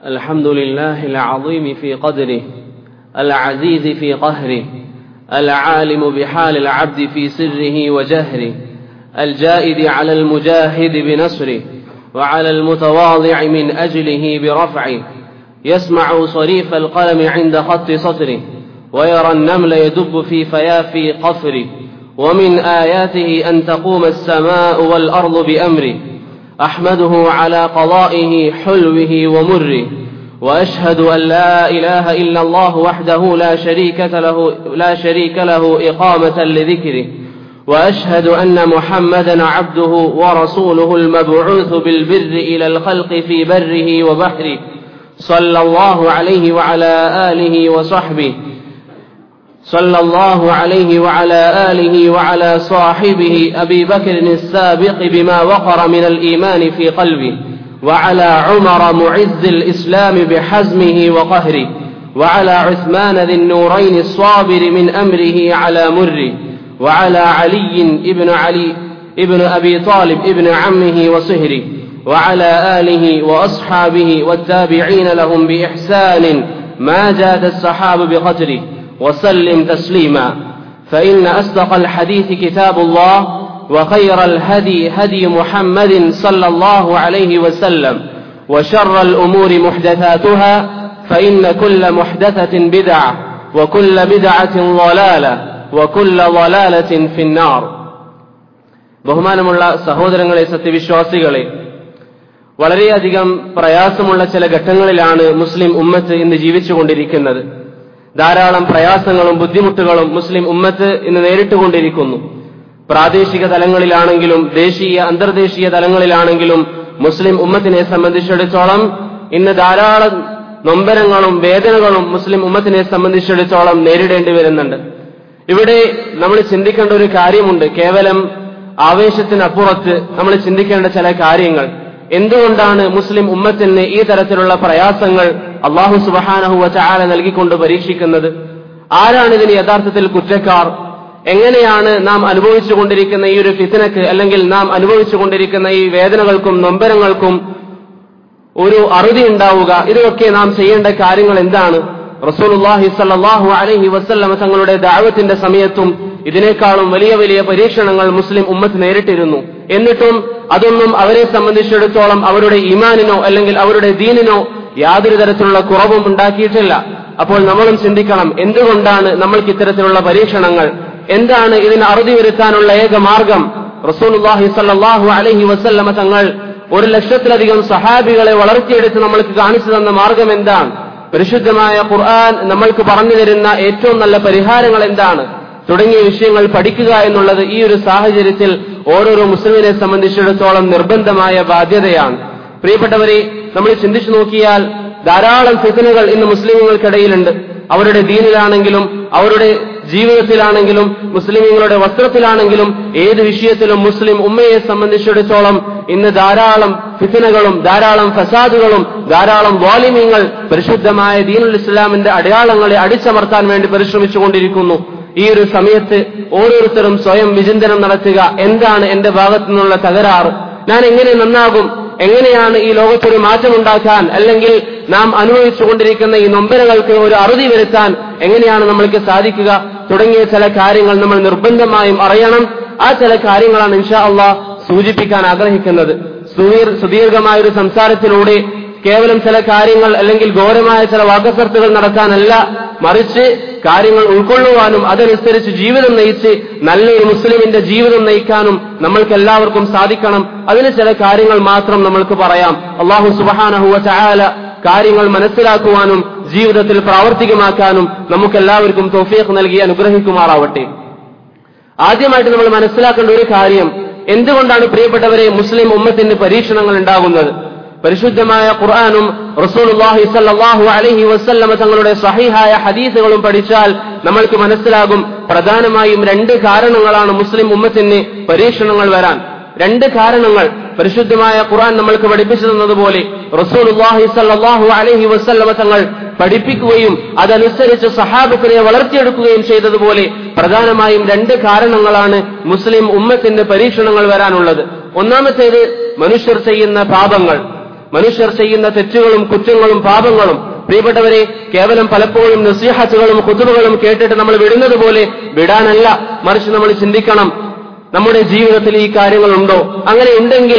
الحمد لله العظيم في قدره العزيز في قهره العالم بحال العبد في سره وجهره الجائد على المجاهد بنصره وعلى المتواضع من أجله برفعه يسمع صريف القلم عند خط سطره ويرى النمل يدب في فيافي قفره ومن آياته أن تقوم السماء والأرض بأمره أحمده على قضائه حلوه ومره وأشهد أن لا إله إلا الله وحده لا شريك له إقامة لذكره وأشهد أن محمدا عبده ورسوله المبعوث بالبر إلى الخلق في بره وبحره صلى الله عليه وعلى آله وصحبه صلى الله عليه وعلى آله وعلى صاحبه أبي بكر السابق بما وقر من الإيمان في قلبه وعلى عمر معز الإسلام بحزمه وقهره وعلى عثمان ذي النورين الصابر من أمره على مره وعلى علي ابن أبي طالب ابن عمه وصهره وعلى آله وأصحابه والتابعين لهم بإحسان ما جاد السحاب بقدره وسلم تسليما فإن أصدق الحديث كتاب الله وخير الهدي هدي محمد صلى الله عليه وسلم وشر الأمور محدثاتها فإن كل محدثة بدعة وكل بدعة ضلالة وكل ضلالة في النار. ബഹുമാനമുള്ള സഹോദരങ്ങളെ, സത്യവിശ്വാസികളെ, വളരെയധികം പ്രയാസമുള്ള ചില ഘട്ടങ്ങളിലാണ് മുസ്ലിം ഉമ്മത്ത് ഇന്ന് ജീവിച്ചുകൊണ്ടിരിക്കുന്നത്. ധാരാളം പ്രയാസങ്ങളും ബുദ്ധിമുട്ടുകളും മുസ്ലിം ഉമ്മത്ത് ഇന്ന് നേരിട്ടുകൊണ്ടിരിക്കുന്നു. പ്രാദേശിക തലങ്ങളിലാണെങ്കിലും ദേശീയ അന്തർദേശീയ തലങ്ങളിലാണെങ്കിലും മുസ്ലിം ഉമ്മത്തിനെ സംബന്ധിച്ചിടത്തോളം ഇന്ന് ധാരാളം നൊമ്പരങ്ങളും വേദനകളും മുസ്ലിം ഉമ്മത്തിനെ സംബന്ധിച്ചിടത്തോളം നേരിടേണ്ടി വരുന്നുണ്ട്. ഇവിടെ നമ്മൾ ചിന്തിക്കേണ്ട ഒരു കാര്യമുണ്ട്. കേവലം ആവേശത്തിനപ്പുറത്ത് നമ്മൾ ചിന്തിക്കേണ്ട ചില കാര്യങ്ങൾ. എന്തുകൊണ്ടാണ് മുസ്ലിം ഉമ്മത്തിന് ഈ തരത്തിലുള്ള പ്രയാസങ്ങൾ അല്ലാഹു സുബ്ഹാനഹു വ തആല നൽകിക്കൊണ്ട് പരീക്ഷിക്കുന്നത്? ആരാണ് ഇതിന് യഥാർത്ഥത്തിൽ കുറ്റക്കാർ? എങ്ങനെയാണ് നാം അനുഭവിച്ചുകൊണ്ടിരിക്കുന്ന ഈ ഒരു ഫിത്നക്ക്, അല്ലെങ്കിൽ നാം അനുഭവിച്ചുകൊണ്ടിരിക്കുന്ന ഈ വേദനകൾക്കും നൊമ്പരങ്ങൾക്കും ഒരു അറുതി ഉണ്ടാവുക? ഇതൊക്കെ നാം ചെയ്യേണ്ട കാര്യങ്ങൾ എന്താണ്? റസൂലുള്ളാഹി സ്വല്ലല്ലാഹു അലൈഹി വസല്ലം തങ്ങളുടെ ദഅവത്തിന്റെ സമയത്തും ഇതിനേക്കാളും വലിയ വലിയ പരീക്ഷണങ്ങൾ മുസ്ലിം ഉമ്മത്ത് നേരിട്ടിരുന്നു. എന്നിട്ടും അതൊന്നും അവരെ സംബന്ധിച്ചിടത്തോളം അവരുടെ ഈമാനിനോ അല്ലെങ്കിൽ അവരുടെ ദീനിനോ യാതൊരു തരത്തിലുള്ള കുറവും ഉണ്ടാക്കിയിട്ടില്ല. അപ്പോൾ നമ്മളും ചിന്തിക്കണം, എന്തുകൊണ്ടാണ് നമ്മൾക്ക് ഇത്തരത്തിലുള്ള പരീക്ഷണങ്ങൾ? എന്താണ് ഇതിന് അറുതി വരുത്താനുള്ള ഏക മാർഗം? റസൂലുള്ളാഹി സ്വല്ലല്ലാഹു അലൈഹി വസല്ലം തങ്ങൾ 100,000-ലധികം സഹാബികളെ വളർത്തിയെടുത്ത് നമ്മൾക്ക് കാണിച്ചു തന്ന മാർഗം എന്താണ്? പരിശുദ്ധമായ ഖുർആൻ നമ്മൾക്ക് പറഞ്ഞു തരുന്ന ഏറ്റവും നല്ല പരിഹാരങ്ങൾ എന്താണ്? തുടങ്ങിയ വിഷയങ്ങൾ പഠിക്കുക എന്നുള്ളത് ഈ ഒരു സാഹചര്യത്തിൽ ഓരോരോ മുസ്ലിമിനെ സംബന്ധിച്ചിടത്തോളം നിർബന്ധമായ ബാധ്യതയാണ്. പ്രിയപ്പെട്ടവരെ, നമ്മൾ ചിന്തിച്ചു നോക്കിയാൽ ധാരാളം ഫിത്നകൾ ഇന്ന് മുസ്ലിമുകൾക്കിടയിലുണ്ട്. അവരുടെ ദീനിലാണെങ്കിലും അവരുടെ ജീവിതത്തിലാണെങ്കിലും മുസ്ലിമുകളുടെ വസ്ത്രത്തിലാണെങ്കിലും ഏത് വിഷയത്തിലും മുസ്ലിം ഉമ്മയെ സംബന്ധിച്ചിടത്തോളം ഇന്ന് ധാരാളം ഫിത്നകളും ധാരാളം ഫസാദുകളും ധാരാളം വാലിമ്യങ്ങൾ പരിശുദ്ധമായ ദീനുൽ ഇസ്ലാമിന്റെ അടയാളങ്ങളെ അടിച്ചമർത്താൻ വേണ്ടി പരിശ്രമിച്ചുകൊണ്ടിരിക്കുന്നു. ഈ ഒരു സമയത്ത് ഓരോരുത്തരും സ്വയം വിചിന്തനം നടത്തുക. എന്താണ് എന്റെ ഭാഗത്തു നിന്നുള്ള തകരാറ്? ഞാൻ എങ്ങനെ നന്നാകും? എങ്ങനെയാണ് ഈ ലോകത്തൊരു മാറ്റമുണ്ടാക്കാൻ, അല്ലെങ്കിൽ നാം അനുഭവിച്ചുകൊണ്ടിരിക്കുന്ന ഈ നൊമ്പരങ്ങൾക്ക് ഒരു അറുതി വരുത്താൻ എങ്ങനെയാണ് നമ്മൾക്ക് സാധിക്കുക? തുടങ്ങിയ ചില കാര്യങ്ങൾ നമ്മൾ നിർബന്ധമായും അറിയണം. ആ ചില കാര്യങ്ങളാണ് ഇൻഷാ അല്ലാഹ് സൂചിപ്പിക്കാൻ ആഗ്രഹിക്കുന്നത്. സുദീർഘമായ ഒരു സംസാരത്തിലൂടെ കേവലം ചില കാര്യങ്ങൾ അല്ലെങ്കിൽ ഘോരമായ ചില വാക്കസർത്തുകൾ നടത്താനല്ല, മറിച്ച് കാര്യങ്ങൾ ഉൾക്കൊള്ളുവാനും അതനുസരിച്ച് ജീവിതം നയിച്ച് നല്ലൊരു മുസ്ലിമിന്റെ ജീവിതം നയിക്കാനും നമ്മൾക്ക് എല്ലാവർക്കും സാധിക്കണം. അതിന് ചില കാര്യങ്ങൾ മാത്രം നമ്മൾക്ക് പറയാം. അല്ലാഹു സുബ്ഹാനഹു വ തആല കാര്യങ്ങൾ മനസ്സിലാക്കുവാനും ജീവിതത്തിൽ പ്രാവർത്തികമാക്കാനും നമുക്കെല്ലാവർക്കും തൗഫീഖ് നൽകി അനുഗ്രഹിക്കുമാറാവട്ടെ. ആദ്യമായിട്ട് നമ്മൾ മനസ്സിലാക്കേണ്ട ഒരു കാര്യം, എന്തുകൊണ്ടാണ് പ്രിയപ്പെട്ടവരെ മുസ്ലിം ഉമ്മത്തിന് പരീക്ഷണങ്ങൾ ഉണ്ടാകുന്നത്? പരിശുദ്ധമായ ഖുർആനും റസൂലുള്ളാഹി സ്വല്ലല്ലാഹു അലൈഹി വസല്ലം തങ്ങളുടെ സ്വഹീഹായ ഹദീസുകളും പഠിച്ചാൽ നമ്മൾക്ക് മനസ്സിലാകും, പ്രധാനമായും 2 കാരണങ്ങളാണ് മുസ്ലിം ഉമ്മത്തിന് പരീക്ഷണങ്ങൾ വരാൻ. 2 കാരണങ്ങൾ പരിശുദ്ധമായ ഖുർആൻ നമ്മൾക്ക് പഠിപ്പിച്ചു തന്നതുപോലെ റസൂലുള്ളാഹി സ്വല്ലല്ലാഹു അലൈഹി വസല്ലം തങ്ങൾ പഠിപ്പിക്കുകയും അതനുസരിച്ച് സഹാബത്തിനെ വളർത്തിയെടുക്കുകയും ചെയ്തതുപോലെ പ്രധാനമായും 2 കാരണങ്ങളാണ് മുസ്ലിം ഉമ്മത്തിന് പരീക്ഷണങ്ങൾ വരാനുള്ളത്. ഒന്നാമത്തേത് മനുഷ്യർ ചെയ്യുന്ന പാപങ്ങൾ. മനുഷ്യർ ചെയ്യുന്ന തെറ്റുകളും കുറ്റങ്ങളും പാപങ്ങളും പ്രിയപ്പെട്ടവരെ കേവലം പലപ്പോഴും നസീഹത്തുകളും ഖുതുബകളും കേട്ടിട്ട് നമ്മൾ വിടുന്നത് പോലെ വിടാനല്ല, മറിച്ച് നമ്മൾ ചിന്തിക്കണം നമ്മുടെ ജീവിതത്തിൽ ഈ കാര്യങ്ങളുണ്ടോ. അങ്ങനെ ഉണ്ടെങ്കിൽ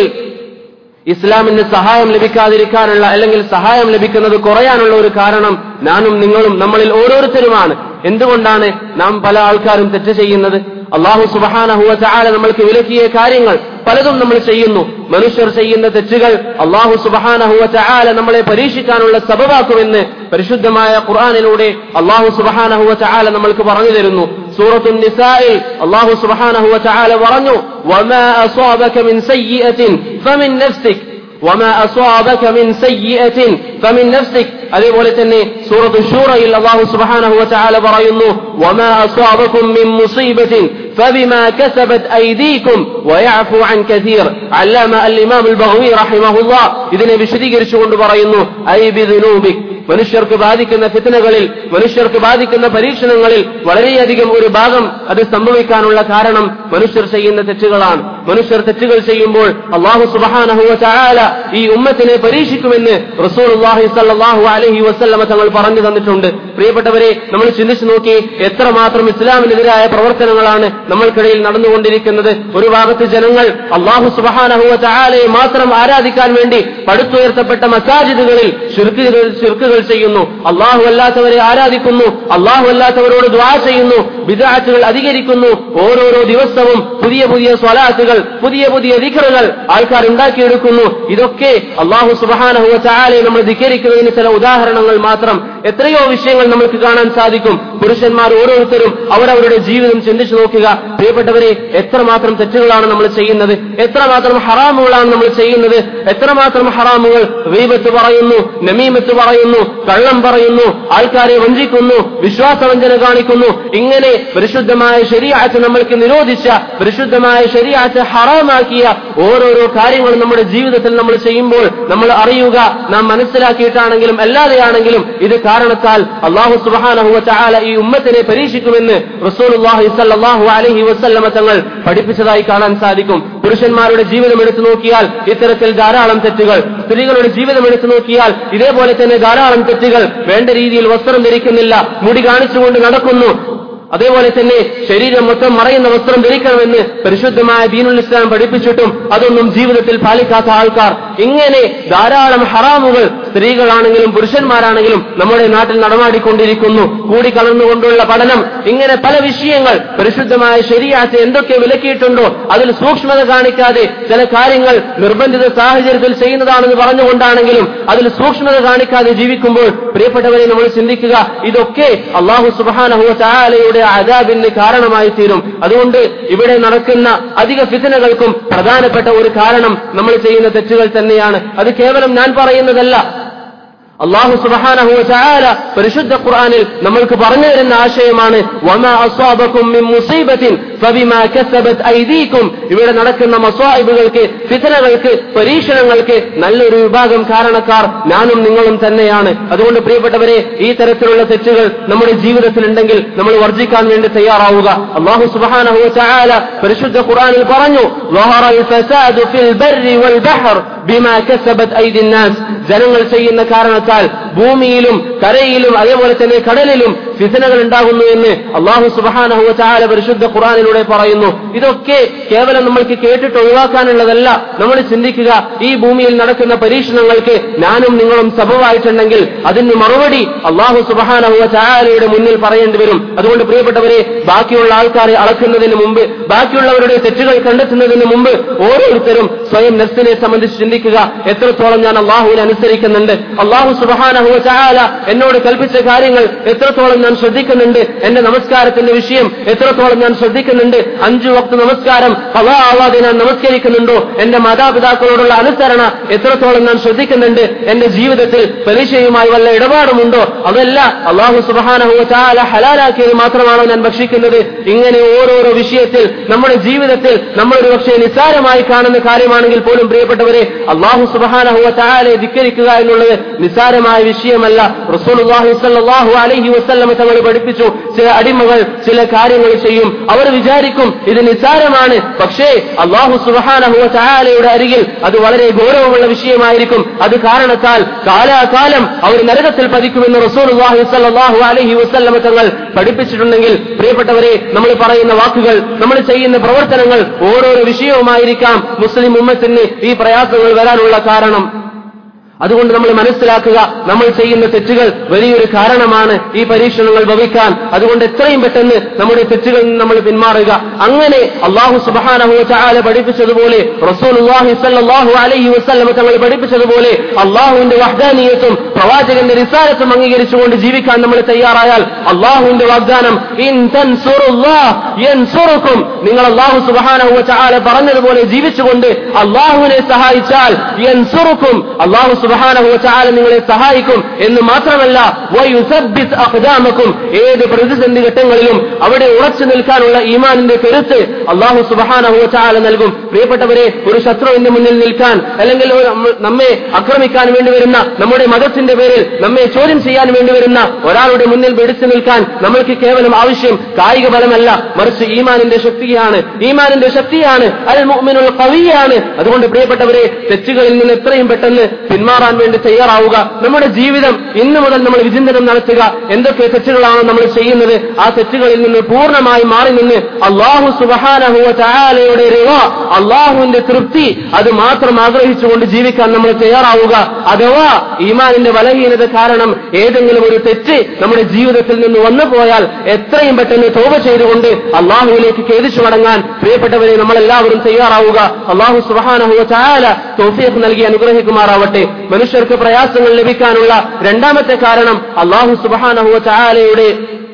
ഇസ്ലാമിന് സഹായം ലഭിക്കാതിരിക്കാനുള്ള അല്ലെങ്കിൽ സഹായം ലഭിക്കുന്നത് കുറയാനുള്ള ഒരു കാരണം ഞാനും നിങ്ങളും നമ്മളിൽ ഓരോരുത്തരുമാണ്. എന്തുകൊണ്ടാണ് നാം പല ആൾക്കാരും തെറ്റ് ചെയ്യുന്നത്? അല്ലാഹു സുബ്ഹാനഹു വ തആല നമ്മൾക്ക് വിലക്കിയ കാര്യങ്ങൾ പലതും നമ്മൾ ചെയ്യുന്നു. മനുഷ്യർ ചെയ്യുന്ന തെറ്റുകൾ അല്ലാഹു സുബ്ഹാനഹു വ തആല നമ്മളെ പരീക്ഷിക്കാനുള്ള സബബാക്കുമെന്ന് പരിശുദ്ധമായ ഖുർആനിലൂടെ അല്ലാഹു സുബ്ഹാനഹു വ തആല നമ്മൾക്ക് പറഞ്ഞു തരുന്നു. സൂറത്തുൻ നിസാഇൽ അല്ലാഹു സുബ്ഹാനഹു വ തആല പറഞ്ഞു, വമാ അസ്വാബക മിൻ സയ്യിഅത്തിൻ ഫമിൻ നഫ്സിക് വമാ അസ്വാബക മിൻ സയ്യിഅത്തിൻ ഫമിൻ നഫ്സിക്. അതേപോലെ തന്നെ സൂറത്തു ശൂറയിൽ അല്ലാഹു സുബ്ഹാനഹു വ തആല പറയുന്നു, വമാ അസ്വാബകും മിൻ മുസീബത്തിൻ ഫബിമാ കസബത് ഐദീകും വയഅഫു അൻ കസീർ. അല്ലാമ അൽ ഇമാം അൽ ബഗ്വി റഹിമഹുല്ലാഹ് ഇതിനെ വിശദീകരിച്ചുകൊണ്ട് പറയുന്നു, ഐ ബിദുനൂബിക്, മനുഷ്യർക്ക് ബാധിക്കുന്ന ഫിത്നകളിൽ, മനുഷ്യർക്ക് ബാധിക്കുന്ന പരീക്ഷണങ്ങളിൽ വളരെയധികം ഒരു ഭാഗം അത് സംഭവിക്കാനുള്ള കാരണം മനുഷ്യർ ചെയ്യുന്ന തെറ്റുകളാണ്. മനുഷ്യർ തെറ്റുകൾ ചെയ്യുമ്പോൾ അല്ലാഹു സുബ്ഹാനഹു വ തആല ഈ ഉമ്മത്തിനെ പരീക്ഷിക്കുമെന്ന് റസൂലുള്ളാഹി സ്വല്ലല്ലാഹു അലൈഹി വസല്ലമ തങ്ങൾ പറഞ്ഞു തന്നിട്ടുണ്ട്. പ്രിയപ്പെട്ടവരെ, നമ്മൾ ചിന്തിച്ചു നോക്കി എത്രമാത്രം ഇസ്ലാമിനെതിരായ പ്രവർത്തനങ്ങളാണ് നമ്മൾക്കിടയിൽ നടന്നുകൊണ്ടിരിക്കുന്നത്. ഒരു ഭാഗത്ത് ജനങ്ങൾ അല്ലാഹു സുബ്ഹാനഹു വ തആലയെ മാത്രം ആരാധിക്കാൻ വേണ്ടി പടുത്തുയർത്തപ്പെട്ട മസാജിദുകളിൽ ശിർക്കുകൾ ചെയ്യുന്നു, അല്ലാഹു അല്ലാത്തവരെ ആരാധിക്കുന്നു, അല്ലാഹു അല്ലാത്തവരോട് ദുആ ചെയ്യുന്നു, ബിദ്അത്തുകൾ അധികരിക്കുന്നു. ഓരോരോ ദിവസവും പുതിയ പുതിയ സ്വലാത്തുകൾ, പുതിയ പുതിയ ദിക്റുകൾ ആൾക്കാർ ഉണ്ടാക്കിയെടുക്കുന്നു. ഇതൊക്കെ അല്ലാഹു സുബ്ഹാനഹു വ തആലയെ നമ്മൾ ധിക്കരിക്കുന്നതിന് ചില ഉദാഹരണങ്ങൾ മാത്രം. എത്രയോ വിഷയങ്ങൾ നമുക്ക് കാണാൻ സാധിക്കും. പുരുഷന്മാർ ഓരോരുത്തരും അവരവരുടെ ജീവിതം ചിന്തിച്ചു നോക്കുക. പ്രിയപ്പെട്ടവരെ, എത്രമാത്രം തെറ്റുകളാണ് നമ്മൾ ചെയ്യുന്നത്, എത്രമാത്രം ഹറാമുകളാണ് നമ്മൾ ചെയ്യുന്നത്. എത്രമാത്രം ഹറാമുകൾ! ഗീബത്ത് പറയുന്നു, നമീമത്ത് പറയുന്നു, കള്ളം പറയുന്നു, ആൾക്കാരെ വഞ്ചിക്കുന്നു, വിശ്വാസവഞ്ചന കാണിക്കുന്നു. ഇങ്ങനെ പരിശുദ്ധമായ ശരീഅത്ത് നമ്മൾക്ക് നിരോധിച്ച, പരിശുദ്ധമായ ശരീഅത്ത് ഹറാമാക്കിയ ഓരോരോ കാര്യങ്ങളും നമ്മുടെ ജീവിതത്തിൽ നമ്മൾ ചെയ്യുമ്പോൾ നമ്മൾ അറിയുക, നാം മനസ്സിലാക്കിയിട്ടാണെങ്കിലും അല്ലാതെയാണെങ്കിലും ഇത് കാരണത്താൽ അല്ലാഹു സുബ്ഹാനഹു വ തആല ഈ ഉമ്മത്തിനെ പരീക്ഷിക്കുമെന്ന് റസൂലുള്ളാഹി സ്വല്ലല്ലാഹു അലൈഹി വസല്ലമ തങ്ങൾ പഠിപ്പിച്ചതായി കാണാൻ സാധിക്കും. പുരുഷന്മാരുടെ ജീവിതം എടുത്തു നോക്കിയാൽ ഇത്തരത്തിൽ ധാരാളം തെറ്റുകൾ, സ്ത്രീകളുടെ ജീവിതം എടുത്തു നോക്കിയാൽ ഇതേപോലെ തന്നെ ധാരാളം തെറ്റുകൾ. വേണ്ട രീതിയിൽ വസ്ത്രം ധരിക്കുന്നില്ല, മുടി കാണിച്ചുകൊണ്ട് നടക്കുന്നു, അതേപോലെ തന്നെ ശരീരം മൊത്തം മറയുന്ന വസ്ത്രം ധരിക്കണമെന്ന് പരിശുദ്ധമായ ദീനുൽ ഇസ്ലാം പഠിപ്പിച്ചിട്ടും അതൊന്നും ജീവിതത്തിൽ പാലിക്കാത്ത ആൾക്കാർ. ഇങ്ങനെ ധാരാളം ഹറാമുകൾ സ്ത്രീകളാണെങ്കിലും പുരുഷന്മാരാണെങ്കിലും നമ്മുടെ നാട്ടിൽ നടമാടിക്കൊണ്ടിരിക്കുന്നു. കൂടിക്കലർന്നുകൊണ്ടുള്ള പഠനം, ഇങ്ങനെ പല വിഷയങ്ങൾ പരിശുദ്ധമായ ശരീഅത്ത് എന്തൊക്കെ വിലക്കിയിട്ടുണ്ടോ അതിൽ സൂക്ഷ്മത കാണിക്കാതെ ചില കാര്യങ്ങൾ നിർബന്ധിത സാഹചര്യത്തിൽ ചെയ്യുന്നതാണെന്ന് പറഞ്ഞുകൊണ്ടാണെങ്കിലും അതിൽ സൂക്ഷ്മത കാണിക്കാതെ ജീവിക്കുമ്പോൾ പ്രിയപ്പെട്ടവരെ നമ്മൾ ചിന്തിക്കുക, ഇതൊക്കെ അല്ലാഹു സുബ്ഹാനഹു വ തആലയുടെ അദാബിന് കാരണമായി തീരും. അതുകൊണ്ട് ഇവിടെ നടക്കുന്ന അധിക ഫിത്നകൾക്കും പ്രധാനപ്പെട്ട ഒരു കാരണം നമ്മൾ ചെയ്യുന്ന തെറ്റുകൾ തന്നെയാണ്. അത് കേവലം ഞാൻ പറയുന്നതല്ല, അല്ലാഹു സുബ്ഹാനഹു വ തആല പരിശുദ്ധ ഖുർആനിൽ നമ്മൾക്ക് പറഞ്ഞു തരുന്ന ആശയമാണ്, വമാ അസ്വാബകും മിൻ മുസീബത്തിൻ ഫബിമാ കസബത് ഐദീകും. ഇവിടെ നടക്കുന്ന മസ്വാഇബുകൾക്ക്, ഫിത്നകൾക്ക്, പരീക്ഷണങ്ങൾക്ക് നല്ലൊരു വിഭാഗം കാരണക്കാർ ഞാനും നിങ്ങളും തന്നെയാണ്. അതുകൊണ്ട് പ്രിയപ്പെട്ടവരെ, ഈ തരത്തിലുള്ള തെറ്റുകൾ നമ്മുടെ ജീവിതത്തിൽ ഉണ്ടെങ്കിൽ നമ്മൾ വർജിക്കാൻ വേണ്ടി തയ്യാറാവുക. അല്ലാഹു സുബ്ഹാനഹു വ തആല പരിശുദ്ധ ഖുർആനിൽ പറഞ്ഞു, ളഹറൽ ഫസാദു ഫിൽ ബർരി വൽ ബഹർ ബിമാ കസബത് ഐദിൻ നാസ്. ജനങ്ങൾ ചെയ്യുന്ന കാരണത്താൽ ഭൂമിയിലും കരയിലും അതേപോലെ തന്നെ കടലിലും ഫിത്നകൾ ഉണ്ടാകുന്നു എന്ന് അല്ലാഹു സുബ്ഹാനഹു വ തആല പരിശുദ്ധ ഖുർആനിലൂടെ പറയുന്നു. ഇതൊക്കെ കേവലം നമ്മൾക്ക് കേട്ടിട്ട് ഒഴിവാക്കാനുള്ളതല്ല. നമ്മൾ ചിന്തിക്കുക, ഈ ഭൂമിയിൽ നടക്കുന്ന പരീക്ഷണങ്ങൾക്ക് ഞാനും നിങ്ങളും സബബായിട്ടുണ്ടെങ്കിൽ അതിന് മറുപടി അല്ലാഹു സുബ്ഹാനഹു വ തആലയുടെ മുന്നിൽ പറയേണ്ടി വരും. അതുകൊണ്ട് പ്രിയപ്പെട്ടവരെ, ബാക്കിയുള്ള ആൾക്കാരെ അളക്കുന്നതിന് മുമ്പ്, ബാക്കിയുള്ളവരുടെ തെറ്റുകൾ കണ്ടെത്തുന്നതിന് മുമ്പ് ഓരോരുത്തരും സ്വയം നഫ്സിനെ സംബന്ധിച്ച് ചിന്തിക്കുക, എത്രത്തോളം ഞാൻ അല്ലാഹുവിനെ അനുസരിക്കുന്നുണ്ട്, അല്ലാഹു സുബ്ഹാനഹു വ തആല എന്നോട് കൽപ്പിച്ച കാര്യങ്ങൾ എത്രത്തോളം ഞാൻ ശ്രദ്ധിക്കുന്നുണ്ട്, എന്റെ നമസ്കാരത്തിന്റെ വിഷയം എത്രത്തോളം ഞാൻ ശ്രദ്ധിക്കുന്നുണ്ട്, 5 വക്ത് നമസ്കാരം ഖളാ ആവാതെ ഞാൻ നമസ്കരിക്കുന്നുണ്ടോ, എന്റെ മാതാപിതാക്കളോടുള്ള അനുസരണ എത്രത്തോളം ഞാൻ ശ്രദ്ധിക്കുന്നുണ്ട്, എന്റെ ജീവിതത്തിൽ പലിശയുമായി വല്ല ഇടപാടുമുണ്ടോ, അതല്ല അല്ലാഹു സുബ്ഹാനഹു വ തആല ഹലാലാക്കിയത് മാത്രമാണോ ഞാൻ ഭക്ഷിക്കുന്നത്. ഇങ്ങനെ ഓരോരോ വിഷയത്തിൽ നമ്മുടെ ജീവിതത്തിൽ നമ്മൾ ഒരു പക്ഷേ നിസ്സാരമായി കാണുന്ന കാര്യമാണെങ്കിൽ പോലും പ്രിയപ്പെട്ടവരെ, അല്ലാഹു സുബ്ഹാനഹു വ തആലയെ ധിക്കരിക്കുക എന്നുള്ളത് നിസ്സാരമായ വിഷയമല്ല. റസൂലുള്ളാഹി സ്വല്ലല്ലാഹു അലൈഹി വസല്ലം തങ്ങൾ പഠിപ്പിച്ചു, ചില അടിമകൾ ചില കാര്യങ്ങൾ ചെയ്യും, അവർ വിചാരിക്കും ഇത് നിസ്സാരമാണ്, പക്ഷേ അല്ലാഹു സുബ്ഹാനഹു വ തആലയുടെ അരികിൽ അത് വളരെ ഗൗരവമുള്ള വിഷയമായിരിക്കും. അത് കാരണത്താൽ കാലാകാലം അവർ നരകത്തിൽ പതിക്കുമെന്ന് റസൂലുള്ളാഹി സ്വല്ലല്ലാഹു അലൈഹി വസല്ലം തങ്ങൾ പഠിപ്പിച്ചിട്ടുണ്ടെങ്കിൽ, പ്രിയപ്പെട്ടവരെ, നമ്മൾ പറയുന്ന വാക്കുകൾ, നമ്മൾ ചെയ്യുന്ന പ്രവർത്തനങ്ങൾ ഓരോരോ വിഷയവുമായിരിക്കാം മുസ്ലിം ഉമ്മത്തിന് ഈ പ്രയാസങ്ങൾ വരാനുള്ള കാരണം. അതുകൊണ്ട് നമ്മൾ മനസ്സിലാക്കുക, നമ്മൾ ചെയ്യുന്ന തെറ്റുകൾ വലിയൊരു കാരണമാണ് ഈ പരീക്ഷണങ്ങൾ ഭവിക്കാൻ. അതുകൊണ്ട് എത്രയും പെട്ടെന്ന് നമ്മുടെ തെറ്റുകളിൽ നിന്ന് നമ്മൾ പിന്മാറുക. അങ്ങനെ അല്ലാഹു സുബ്ഹാനഹു വ തആല പഠിപ്പിച്ചതുപോലെ, റസൂലുള്ളാഹി സ്വല്ലല്ലാഹു അലൈഹി വസല്ലം തങ്ങൾ പഠിപ്പിച്ചതുപോലെ അല്ലാഹുവിന്റെ വഹ്ദാനിയത്തും പ്രവാചകന്റെ റിസാലത്തും അംഗീകരിച്ചുകൊണ്ട് ജീവിക്കാൻ നമ്മൾ തയ്യാറായാൽ, അല്ലാഹുവിന്റെ വാഗ്ദാനം ഇൻ തൻസുറുല്ലാഹ് യൻസുറുക്കും, നിങ്ങൾ അല്ലാഹു സുബ്ഹാനഹു വ തആല പറഞ്ഞതുപോലെ ജീവിച്ചുകൊണ്ട് അല്ലാഹുവിനെ സഹായിച്ചാൽ യൻസുറുക്കും, അല്ലാഹു സുബ്ഹാനഹു വ തആല നിങ്ങളെ സഹായിക്കും എന്ന് മാത്രമല്ല വയുസബ്ബിത് അഖ്ദാമക്കും, ഏത് പ്രതിസന്ധി ഘട്ടങ്ങളിലും അവിടെ ഉറച്ചു നിൽക്കാനുള്ള ഈമാനിന്റെ കരുത്ത് അല്ലാഹു സുബ്ഹാനഹു വ തആല നൽകും. പ്രിയപ്പെട്ടവരെ, ഒരു ശത്രുവിന്റെ മുന്നിൽ നിൽക്കാൻ, അല്ലെങ്കിൽ നമ്മെ ആക്രമിക്കാൻ വേണ്ടി വരുന്ന, നമ്മുടെ മതത്തിന്റെ പേരിൽ നമ്മെ ചോദ്യം ചെയ്യാൻ വേണ്ടി വരുന്ന ഒരാളുടെ മുന്നിൽ പിടിച്ചു നിൽക്കാൻ നമ്മൾക്ക് കേവലം ആവശ്യം കായിക ബലമല്ല, മറിച്ച് ഈമാനിന്റെ ശക്തിയാണ്. ഈമാനിന്റെ ശക്തിയാണ്, അൽ മുഅ്മിനുൽ ഖവിയാണ്. അതുകൊണ്ട് പ്രിയപ്പെട്ടവരെ, തെറ്റുകളിൽ നിന്ന് എത്രയും പെട്ടെന്ന് പിന്മാറാൻ വേണ്ടി തയ്യാറാവുക. നമ്മുടെ ജീവിതം ഇന്നു മുതൽ നമ്മൾ വിചിന്തനം നടത്തുക. എന്തൊക്കെ തെറ്റുകളാണ് നമ്മൾ ചെയ്യുന്നത്? ആ തെറ്റുകളിൽ നിന്ന് പൂർണ്ണമായി മാറി നിന്ന് അല്ലാഹു സുബ്ഹാനഹു വ തആലയുടെ റിളാ, അല്ലാഹുവിന്റെ തൃപ്തി, അത് മാത്രം ആഗ്രഹിച്ചുകൊണ്ട് ജീവിക്കാൻ നമ്മൾ തയ്യാറാവുക. അഥവാ ഈമാനിന്റെ ബലഹീനത കാരണം ഏതെങ്കിലും ഒരു തെറ്റ് നമ്മുടെ ജീവിതത്തിൽ നിന്ന് വന്നു പോയാൽ എത്രയും പെട്ടെന്ന് തൗബ ചെയ്തുകൊണ്ട് അല്ലാഹുവിലേക്ക് ഖേദിച്ചു മടങ്ങാൻ പ്രിയപ്പെട്ടവരെ നമ്മളെല്ലാവരും തയ്യാറാവുക. അല്ലാഹു സുബ്ഹാനഹു വ തആല തൗഫീഖ് നൽകി അനുഗ്രഹിക്കുമാറാവട്ടെ. മനുഷ്യർക്ക് പ്രയാസങ്ങൾ ലഭിക്കാനുള്ള രണ്ടാമത്തെ കാരണം അല്ലാഹു സുബ്ഹാനഹു വ തആലയുടെ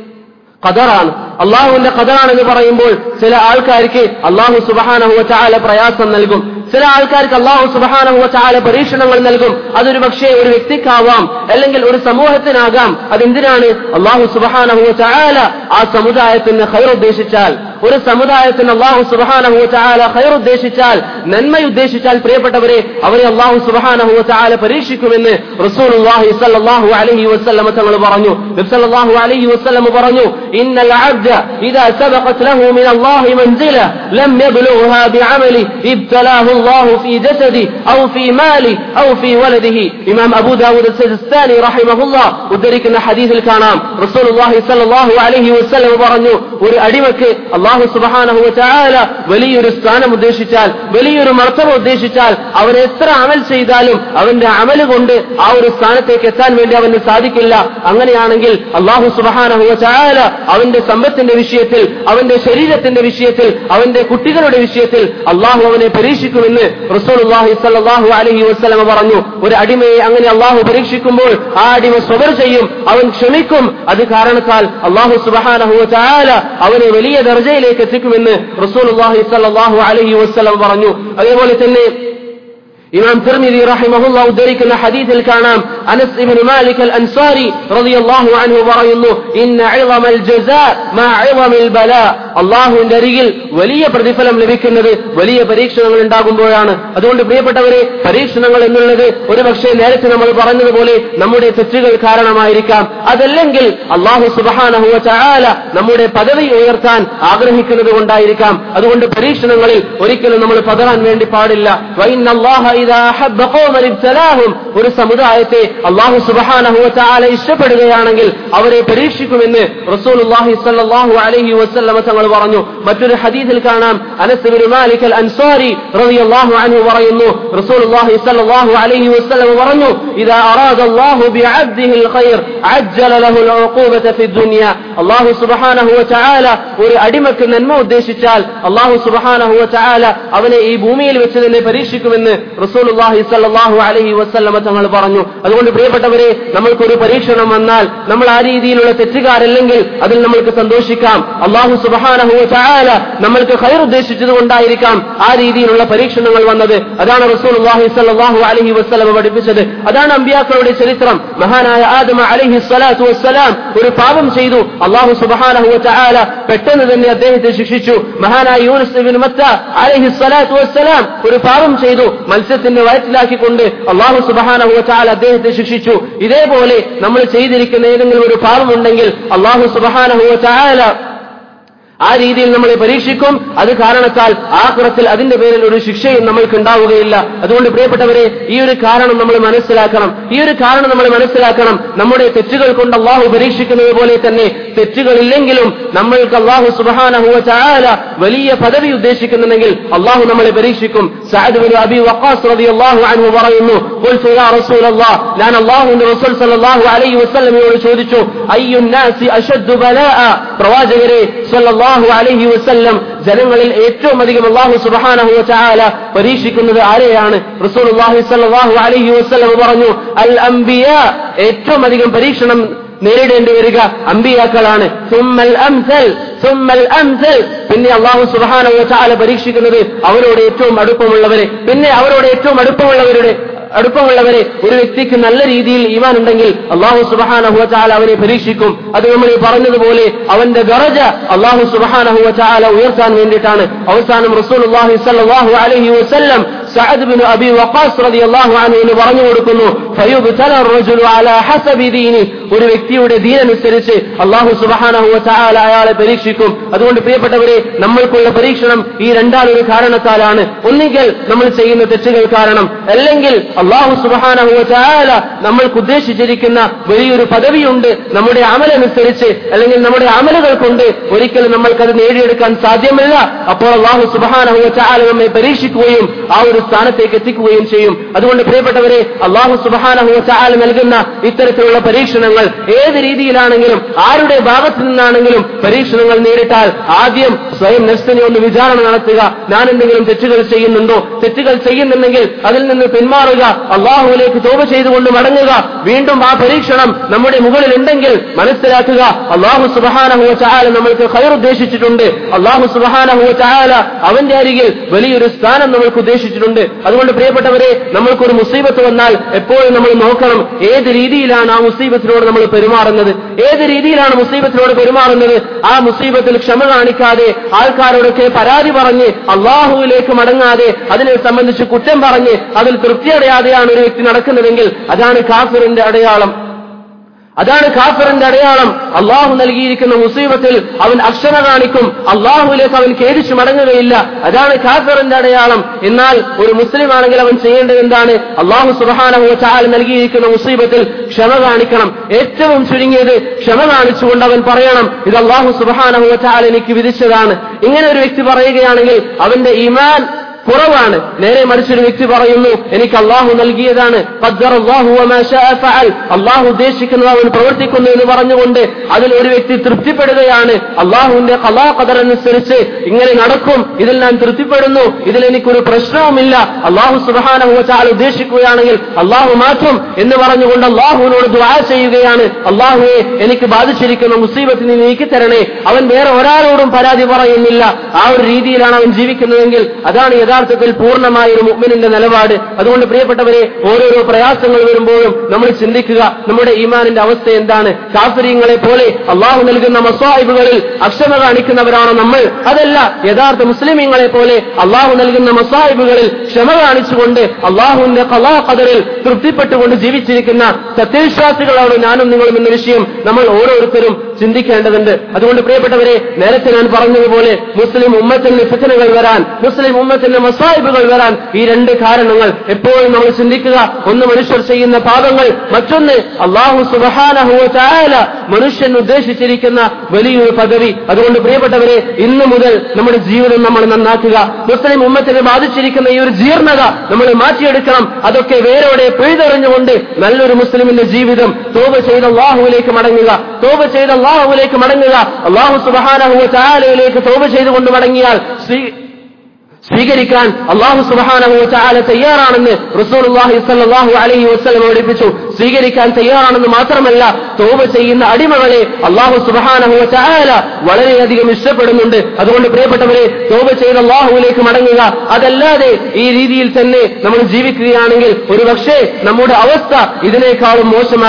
ഖദറാണ്. അല്ലാഹുവിന്റെ ഖദറാണെന്ന് പറയുമ്പോൾ ചില ആൾക്കാർക്ക് അല്ലാഹു സുബ്ഹാനഹു വ തആല പ്രയാസം നൽകും, ചില ആൾക്കാർക്ക് അല്ലാഹു സുബ്ഹാനഹു വ തആല പരീക്ഷണങ്ങൾ നൽകും. അതൊരു പക്ഷേ ഒരു വ്യക്തിക്കാവാം, അല്ലെങ്കിൽ ഒരു സമൂഹത്തിനാകാം. അതെന്തിനാണ്? അല്ലാഹു സുബ്ഹാനഹു വ തആല ആ സമുദായത്തിന് ഖൈർ ഉദ്ദേശിച്ചാൽ, ഒരു സമുദായത്തിന് അല്ലാഹു സുബ്ഹാനഹു വ തആല ഖൈർ ഉദ്ദേശിച്ചാൽ, നന്മയുദ്ദേശിച്ചാൽ, പ്രിയപ്പെട്ടവരെ, അവരെ അല്ലാഹു സുബ്ഹാനഹു വ തആല പരീക്ഷിക്കുമെന്ന് റസൂലുള്ളാഹി സ്വല്ലല്ലാഹു അലൈഹി വസല്ലം തങ്ങൾ പറഞ്ഞു. നബി സല്ലല്ലാഹു അലൈഹി വസല്ലം പറഞ്ഞു, ഇന്നൽ അബ്ദ ഇദാ സബഖത് ലഹു മിൻ അല്ലാഹി മൻസില ലം യബ്ലുഗ്ഹാ ബിഅമലി ഇബ്തലാഹു അല്ലാഹു ഫീ ജസദി ഔ ഫീ മാലി ഔ ഫീ വലദിഹി. ഇമാം അബൂ ദാവൂദ് അസ്-സിജിസ്താനി റഹിമഹുല്ലാഹ് ഉദ്ധരിക്കുന്ന ഹദീസിൽ കാണാം, റസൂലുള്ളാഹി സ്വല്ലല്ലാഹു അലൈഹി വസല്ലം പറഞ്ഞു, ഒരു അടിമക്ക് അല്ലാഹു സുബ്ഹാനഹു വ തആല വലിയൊരു സ്ഥാനം ഉദ്ദേശിച്ചാൽ, വലിയൊരു മർത്തബ ഉദ്ദേശിച്ചാൽ, അവൻ എത്ര അമൽ ചെയ്താലും അവന്റെ അമല് കൊണ്ട് ആ ഒരു സ്ഥാനത്തേക്ക് എത്താൻ വേണ്ടി അവന് സാധിക്കില്ല. അങ്ങനെയാണെങ്കിൽ അല്ലാഹു സുബ്ഹാനഹു വ തആല അവന്റെ സമ്പത്തിന്റെ വിഷയത്തിൽ, അവന്റെ ശരീരത്തിന്റെ വിഷയത്തിൽ, അവന്റെ കുട്ടികളുടെ വിഷയത്തിൽ അല്ലാഹു അവനെ പരീക്ഷിക്കുമെന്ന് റസൂലുള്ളാഹി സ്വല്ലല്ലാഹു അലൈഹി വസല്ലം പറഞ്ഞു. ഒരു അടിമയെ അങ്ങനെ അല്ലാഹു പരീക്ഷിക്കുമ്പോൾ ആ അടിമ സ്വബർ ചെയ്യും, അവൻ ക്ഷമിക്കും. അത് കാരണത്താൽ അല്ലാഹു സുബ്ഹാനഹു വ തആല അവനെ വലിയ ദർജയിലേക്ക് എത്തിക്കുമെന്ന് റസൂലുള്ളാഹി സ്വല്ലല്ലാഹു അലൈഹി വസല്ലം പറഞ്ഞു. അതേപോലെ തന്നെ ഇമാം തിർമിദി റഹിമഹുല്ലാഹു ഉദ്ധരിക്കുന്ന ഹദീസിൽ കാണാം, അനസ് ഇബ്നു മാലിക് അൽ അൻസാരി റളിയല്ലാഹു അൻഹു പറയുന്നു, ഇന്ന ഇളമൽ ജസാ മാ ഇളമിൽ ബലാ, അല്ലാഹുവിന്റെ അരികിൽ വലിയ പ്രതിഫലം ലഭിക്കുന്നത് വലിയ പരീക്ഷണങ്ങൾ ഉണ്ടാകുമ്പോഴാണ്. അതുകൊണ്ട് പ്രിയപ്പെട്ടവരെ, പരീക്ഷണങ്ങൾ എന്നുള്ളത് ഒരുപക്ഷെ നേരത്തെ നമ്മൾ പറഞ്ഞതുപോലെ നമ്മുടെ തെറ്റുകൾ കാരണമായിരിക്കാം. അതല്ലെങ്കിൽ അല്ലാഹു സുബ്ഹാനഹു വ തആല നമ്മുടെ പദവി ഉയർത്താൻ ആഗ്രഹിക്കുന്നത് കൊണ്ടായിരിക്കാം. അതുകൊണ്ട് പരീക്ഷണങ്ങളിൽ ഒരിക്കലും നമ്മൾ പതറാൻ വേണ്ടി പാടില്ല. വഇന്നല്ലാഹ ഇദാ അഹബ്ബ ഖൗമൻ ഇബ്തലാഹും, ഒരു സമുദായത്തെ അല്ലാഹു സുബ്ഹാനഹു വ തആല ഇഷ്ടപ്പെടുകയാണെങ്കിൽ അവരെ പരീക്ഷിക്കുമെന്ന് റസൂലുള്ളാഹി സ്വല്ലല്ലാഹു അലൈഹി വസല്ലം തങ്ങൾ പറഞ്ഞു. മറ്റൊരു ഹദീസിൽ കാണാം, അനസ് ഇബ്നു മാലിക് അൽ അൻസാരി റളിയല്ലാഹു അൻഹു പറയുന്നു, റസൂലുള്ളാഹി സ്വല്ലല്ലാഹു അലൈഹി വസല്ലം പറഞ്ഞു, ഇദാ അറാദല്ലാഹു ബിഅബ്ദിഹിൽ ഖൈർ അജ്ജല ലഹുൽ ഉഖൂബത ഫിദ് ദുനിയ. അല്ലാഹു സുബ്ഹാനഹു വ തആല ഒരു അടിമക്ക് നന്മ ഉദ്ദേശിച്ചാൽ അല്ലാഹു സുബ്ഹാനഹു വ തആല അവനെ ഈ ഭൂമിയിൽ വെച്ച് തന്നെ പരീക്ഷിക്കുമെന്ന് റസൂലുള്ളാഹി സ്വല്ലല്ലാഹു അലൈഹി വസല്ലം തങ്ങൾ പറഞ്ഞു. അതുകൊണ്ട് പ്രിയപ്പെട്ടവരെ, നമ്മൾക്കൊരു പരീക്ഷണം വന്നാൽ നമ്മൾ ആ രീതിയിലുള്ള തെറ്റുകാരല്ലെങ്കിൽ അതിൽ നമ്മൾക്ക് സന്തോഷിക്കാം. അല്ലാഹു സുബ്ഹാനഹു സുബ്ഹാനഹു വ തആല നമ്മൾക്ക് ഖൈർ ഉദ്ദേശിച്ചത് കൊണ്ടായിരിക്കാം ആ രീതിയിലുള്ള പരീക്ഷണങ്ങൾ വന്നത്. അതാണ് റസൂലുള്ളാഹി സ്വല്ലല്ലാഹു അലൈഹി വസല്ലം പഠിപ്പിച്ചത്. അതാണ് അമ്പിയാക്കളുടെ ചരിത്രം. മഹാനായ ആദം അലൈഹി സ്വലാത്തു വസ്സലാം ഒരു പാപം ചെയ്തു. അല്ലാഹു സുബ്ഹാനഹു വ തആല പെട്ടെന്ന് തന്നെ അദ്ദേഹത്തെ ശിക്ഷിച്ചു. മഹാനായ യൂനുസ് ഇബ്നു മത്ത അലൈഹി സ്വലാത്തു വസ്സലാം ഒരു പാപം ചെയ്തു. മത്സ്യത്തിന്റെ വയറ്റിലാക്കിക്കൊണ്ട് അല്ലാഹു സുബ്ഹാനഹു വ തആല അദ്ദേഹത്തെ ശിക്ഷിച്ചു. ഇതേപോലെ നമ്മൾ ചെയ്തിരിക്കുന്ന ഏതെങ്കിലും ഒരു പാപമുണ്ടെങ്കിൽ അല്ലാഹു സുബ്ഹാനഹു വ തആല ആ രീതിയിൽ നമ്മളെ പരീക്ഷിക്കും. അത് കാരണത്താൽ ആഖിറത്തിൽ അതിന്റെ പേരിൽ ഒരു ശിക്ഷയും നമ്മൾക്ക് ഉണ്ടാവുകയില്ല. അതുകൊണ്ട് പ്രിയപ്പെട്ടവരെ, ഈ ഒരു കാരണം നമ്മൾ മനസ്സിലാക്കണം. നമ്മുടെ തെറ്റുകൾ കൊണ്ട് അല്ലാഹു പരീക്ഷിക്കുന്നത് പോലെ തന്നെ തെറ്റുകളില്ലെങ്കിലും നമ്മൾക്ക് അല്ലാഹു സുബ്ഹാനഹു വ തആല വലിയ പദവി ഉദ്ദേശിക്കുന്നുണ്ടെങ്കിൽ അല്ലാഹു നമ്മളെ പരീക്ഷിക്കും. സഅദ് ഇബ്നു അബി വഖാസ് റളിയല്ലാഹു അൻഹു പറയുന്നു, ഖുൽതു യാ റസൂലല്ലാഹ്, ഞാൻ അല്ലാഹുവിന്റെ റസൂൽ സല്ലല്ലാഹു അലൈഹി വസല്ലമയോട് ചോദിച്ചു, അയ്യുൻ നാസി അശദ്ദു ബലാഅ, പ്രവാചകരെ സല്ലല്ലാഹു അലൈഹി വസല്ലം, ജനങ്ങളിൽ ഏറ്റവും അധികം അല്ലാഹു സുബ്ഹാനഹു വ തആല പരീക്ഷിക്കുന്നത് ആരെയാണ്? റസൂലുള്ളാഹി സ്വല്ലല്ലാഹു അലൈഹി വസല്ലം പറഞ്ഞു, അൽ അംബിയാ, ഏറ്റവും അധികം പരീക്ഷണം നേരിടേണ്ടി വരിക അംബിയാക്കളാണ്. സുമ്മൽ അംസൽ, പിന്നെ അല്ലാഹു സുബ്ഹാനഹു വ തആല പരീക്ഷിക്കുന്നത് അവരോട് ഏറ്റവും അടുപ്പമുള്ളവരെ. പിന്നെ അവരോട് ഏറ്റവും അടുപ്പമുള്ളവരെ ഒരു വ്യക്തിക്ക് നല്ല രീതിയിൽ ഈമാൻ ഉണ്ടെങ്കിൽ അല്ലാഹു സുബ്ഹാനഹു വ തആല അവനെ പരീക്ഷിക്കും. അത് നമ്മൾ പറഞ്ഞതുപോലെ അവന്റെ ദറജ അല്ലാഹു സുബ്ഹാനഹു വ തആല ഉയർത്താൻ വേണ്ടിയിട്ടാണ്. അവസാനം റസൂലുള്ളാഹി സ്വല്ലല്ലാഹു അലൈഹി വസല്ലം സഅദ് ഇബ്നു അബി വഖാസ് റളിയല്ലാഹു അൻഹു പറഞ്ഞു കൊടുക്കുന്നു, ഫയുബ്തല റജുലു അലാ ഹസബി ദീനി, ഒരു വ്യക്തിയുടെ ദീനനുസരിച്ച് അല്ലാഹു സുബ്ഹാനഹു വ തആല അയാളെ പരീക്ഷിക്കും. അതുകൊണ്ട് പ്രിയപ്പെട്ടവരെ, നമ്മൾക്കുള്ള പരീക്ഷണം ഈ രണ്ടാലൊരു കാരണത്താലാണ്. ഒന്നുകിൽ നമ്മൾ ചെയ്യുന്ന തെറ്റുകൾ കാരണം, അല്ലെങ്കിൽ അല്ലാഹു സുബ്ഹാനഹു വ തആല നമ്മൾക്ക് ഉദ്ദേശിച്ചിരിക്കുന്ന വലിയൊരു പദവിയുണ്ട് നമ്മുടെ അമലനുസരിച്ച്, അല്ലെങ്കിൽ നമ്മുടെ അമലുകൾ കൊണ്ട് ഒരിക്കലും നമ്മൾക്കത് നേടിയെടുക്കാൻ സാധ്യമല്ല. അപ്പോൾ അല്ലാഹു സുബ്ഹാനഹു വ തആല നമ്മെ പരീക്ഷിക്കുകയും ആ ഒരു സ്ഥാനത്തേക്ക് എത്തിക്കുകയും ചെയ്യും. അതുകൊണ്ട് പ്രിയപ്പെട്ടവരെ, അല്ലാഹു സുബ്ഹാനഹു വ തആല നൽകുന്ന ഇത്തരത്തിലുള്ള പരീക്ഷണങ്ങൾ ഏത് രീതിയിലാണെങ്കിലും ആരുടെ ഭാഗത്തു നിന്നാണെങ്കിലും പരീക്ഷണങ്ങൾ നേരിട്ടാൽ ആദ്യം സ്വയം നഫ്സിനെ ഒന്ന് വിചാരണ നടത്തുക. ഞാൻ എന്തെങ്കിലും തെറ്റുകൾ ചെയ്യുന്നുണ്ടോ? തെറ്റുകൾ ചെയ്യുന്നുണ്ടെങ്കിൽ അതിൽ നിന്ന് പിന്മാറുക, അല്ലാഹുവിലേക്ക് തൗബ ചെയ്തുകൊണ്ട് മടങ്ങുക. വീണ്ടും ആ പരീക്ഷണം നമ്മുടെ മുകളിൽ ഉണ്ടെങ്കിൽ മനസ്സിലാക്കുക, അല്ലാഹു സുബ്ഹാനഹു വ തആല നമ്മൾക്ക് ഖൈർ ഉദ്ദേശിച്ചിട്ടുണ്ട്. അല്ലാഹു സുബ്ഹാനഹു വ തആല അവന്റെ അരികിൽ വലിയൊരു സ്ഥാനം നമ്മൾക്ക് ഉദ്ദേശിച്ചിട്ടുണ്ട്. അതുകൊണ്ട് പ്രിയപ്പെട്ടവരെ, നമ്മൾക്കൊരു മുസീബത്ത് വന്നാൽ എപ്പോഴും നമ്മൾ നോക്കണം ഏത് രീതിയിലാണ് ആ മുസീബത്തിനോട് നമ്മൾ പെരുമാറുന്നത്. ആ മുസീബത്തിൽ ക്ഷമ കാണിക്കാതെ ആൾക്കാരോടൊക്കെ പരാതി പറഞ്ഞ് അല്ലാഹുവിലേക്ക് മടങ്ങാതെ അതിനെ സംബന്ധിച്ച് കുറ്റം പറഞ്ഞ് അതിൽ തൃപ്തിയടയാതെയാണ് ഒരു വ്യക്തി നടക്കുന്നതെങ്കിൽ അതാണ് കാഫിറിന്റെ അടയാളം. അല്ലാഹു നൽകിയിരിക്കുന്ന മുസീബത്തിൽ അവൻ അക്ഷമ കാണിക്കും, അല്ലാഹുവിലേക്ക് അവൻ ഖേദിച്ചു മടങ്ങുകയില്ല. അതാണ് കാഫിറിന്റെ അടയാളം. എന്നാൽ ഒരു മുസ്ലിം ആണെങ്കിൽ അവൻ ചെയ്യേണ്ടത് എന്താണ്? അല്ലാഹു സുബ്ഹാനഹു വ തആല നൽകിയിരിക്കുന്ന മുസീബത്തിൽ ക്ഷമ കാണിക്കണം. ഏറ്റവും ചുരുങ്ങിയത് ക്ഷമ കാണിച്ചുകൊണ്ട് അവൻ പറയണം, ഇത് അല്ലാഹു സുബ്ഹാനഹു വ തആല എനിക്ക് വിധിച്ചതാണ്. ഇങ്ങനെ ഒരു വ്യക്തി പറയുകയാണെങ്കിൽ അവന്റെ ഈമാൻ കുറവാണ്. നേരെ മറിച്ചൊരു വ്യക്തി പറയുന്നു, എനിക്ക് അല്ലാഹു നൽകിയതാണ്, ഖദ്ദറല്ലാഹു വമാ ശാഅ ഫഅൽ, അല്ലാഹു ഉദ്ദേശിക്കുന്നത് അവൻ പ്രവർത്തിക്കുന്നു എന്ന് പറഞ്ഞുകൊണ്ട് അതിൽ ഒരു വ്യക്തി തൃപ്തിപ്പെടുകയാണ്. അല്ലാഹുവിന്റെ ഖദാ ഖദർ അനുസരിച്ച് ഇങ്ങനെ നടക്കും, ഇതിൽ ഞാൻ തൃപ്തിപ്പെടുന്നു, ഇതിൽ എനിക്കൊരു പ്രശ്നവുമില്ല. അല്ലാഹു സുബ്ഹാനഹു വ തആല ഉദ്ദേശിക്കുകയാണെങ്കിൽ അല്ലാഹു മാറ്റും എന്ന് പറഞ്ഞുകൊണ്ട് അല്ലാഹുവിനോട് ദുആ ചെയ്യുകയാണ്, അല്ലാഹുവേ എനിക്ക് ബാധിച്ചിരിക്കുന്ന മുസീബത്തിനെ നീക്കി തരണേ. അവൻ വേറെ ഒരാളോടും പരാതി പറയുന്നില്ല. ആ ഒരു രീതിയിലാണ് അവൻ ജീവിക്കുന്നതെങ്കിൽ അതാണ് യഥാർത്ഥത്തിൽ പൂർണ്ണമായ ഒരു മുഅ്മിനിന്റെ നിലപാട്. അതുകൊണ്ട് പ്രിയപ്പെട്ടവരെ, ഓരോരോ പ്രയാസങ്ങൾ വരുമ്പോഴും നമ്മൾ ചിന്തിക്കുക, നമ്മുടെ ഈമാനിന്റെ അവസ്ഥ എന്താണ്? കാഫിരീങ്ങളെ പോലെ അല്ലാഹു നൽകുന്ന മസായിബുകളിൽ അക്ഷമ കാണിക്കുന്നവരാണോ നമ്മൾ? അതല്ല, യഥാർത്ഥ മുസ്ലിമീങ്ങളെ പോലെ അല്ലാഹു നൽകുന്ന മസായിബുകളിൽ ക്ഷമ കാണിച്ചുകൊണ്ട് അല്ലാഹുവിന്റെ ഖദാ ഖദറിൽ തൃപ്തിപ്പെട്ടുകൊണ്ട് ജീവിച്ചിരിക്കുന്ന സത്യവിശ്വാസികളാണ് ഞാനും നിങ്ങളും എന്ന വിഷയം നമ്മൾ ഓരോരുത്തരും ചിന്തിക്കേണ്ടതുണ്ട്. അതുകൊണ്ട് പ്രിയപ്പെട്ടവരെ, നേരത്തെ ഞാൻ പറഞ്ഞതുപോലെ മുസ്ലിം ഉമ്മത്തിന് ഫിത്നകൾ വരാൻ, മുസ്ലിം ഉമ്മത്തിന് മസായിബുകൾ വരാൻ ഈ രണ്ട് കാരണങ്ങൾ എപ്പോഴും നമ്മൾ ചിന്തിക്കുക. ഒന്ന് മനുഷ്യർ ചെയ്യുന്ന പാപങ്ങൾ, മറ്റൊന്ന് അല്ലാഹു സുബ്ഹാനഹു വ തആല മനുഷ്യൻ ഉദ്ദേശിച്ചിരിക്കുന്ന വലിയൊരു പദവി. അതുകൊണ്ട് പ്രിയപ്പെട്ടവരെ, ഇന്നു മുതൽ നമ്മുടെ ജീവിതം നമ്മൾ നന്നാക്കുക. മുസ്ലിം ഉമ്മത്തിനെ ബാധിച്ചിരിക്കുന്ന ഈ ഒരു ജീർണത നമ്മൾ മാറ്റിയെടുക്കണം. അതൊക്കെ വേരോടെ പിഴുതെറിഞ്ഞുകൊണ്ട് നല്ലൊരു മുസ്ലിമിന്റെ ജീവിതം തൗബ ചെയ്ത് അല്ലാഹുവിലേക്ക് മടങ്ങുക. അല്ലാഹു സുബ്ഹാനഹു വ തആലയിലേക്ക് തൗബ ചെയ്തുകൊണ്ട് മടങ്ങിയാൽ സ്വീകരിക്കാൻ അല്ലാഹു സുബ്ഹാനഹു വ തആല തയ്യാറാണെന്ന് റസൂലുള്ളാഹി സ്വല്ലല്ലാഹു അലൈഹി വസല്ലം പഠിപ്പിച്ചു. സ്വീകരിക്കാൻ തയ്യാറാണെന്ന് മാത്രമല്ല, തൗബ ചെയ്യുന്ന അടിമകളെ അല്ലാഹു സുബ്ഹാനഹു വ തആല വളരെയധികം ഇഷ്ടപ്പെടുന്നുണ്ട്. അതുകൊണ്ട് പ്രിയപ്പെട്ടവരെ, തൗബ ചെയ്ത് അല്ലാഹുവിലേക്ക് മടങ്ങുക. അതല്ലാതെ ഈ രീതിയിൽ തന്നെ നമ്മൾ ജീവിക്കുകയാണെങ്കിൽ ഒരുപക്ഷേ നമ്മുടെ അവസ്ഥ ഇതിനേക്കാളും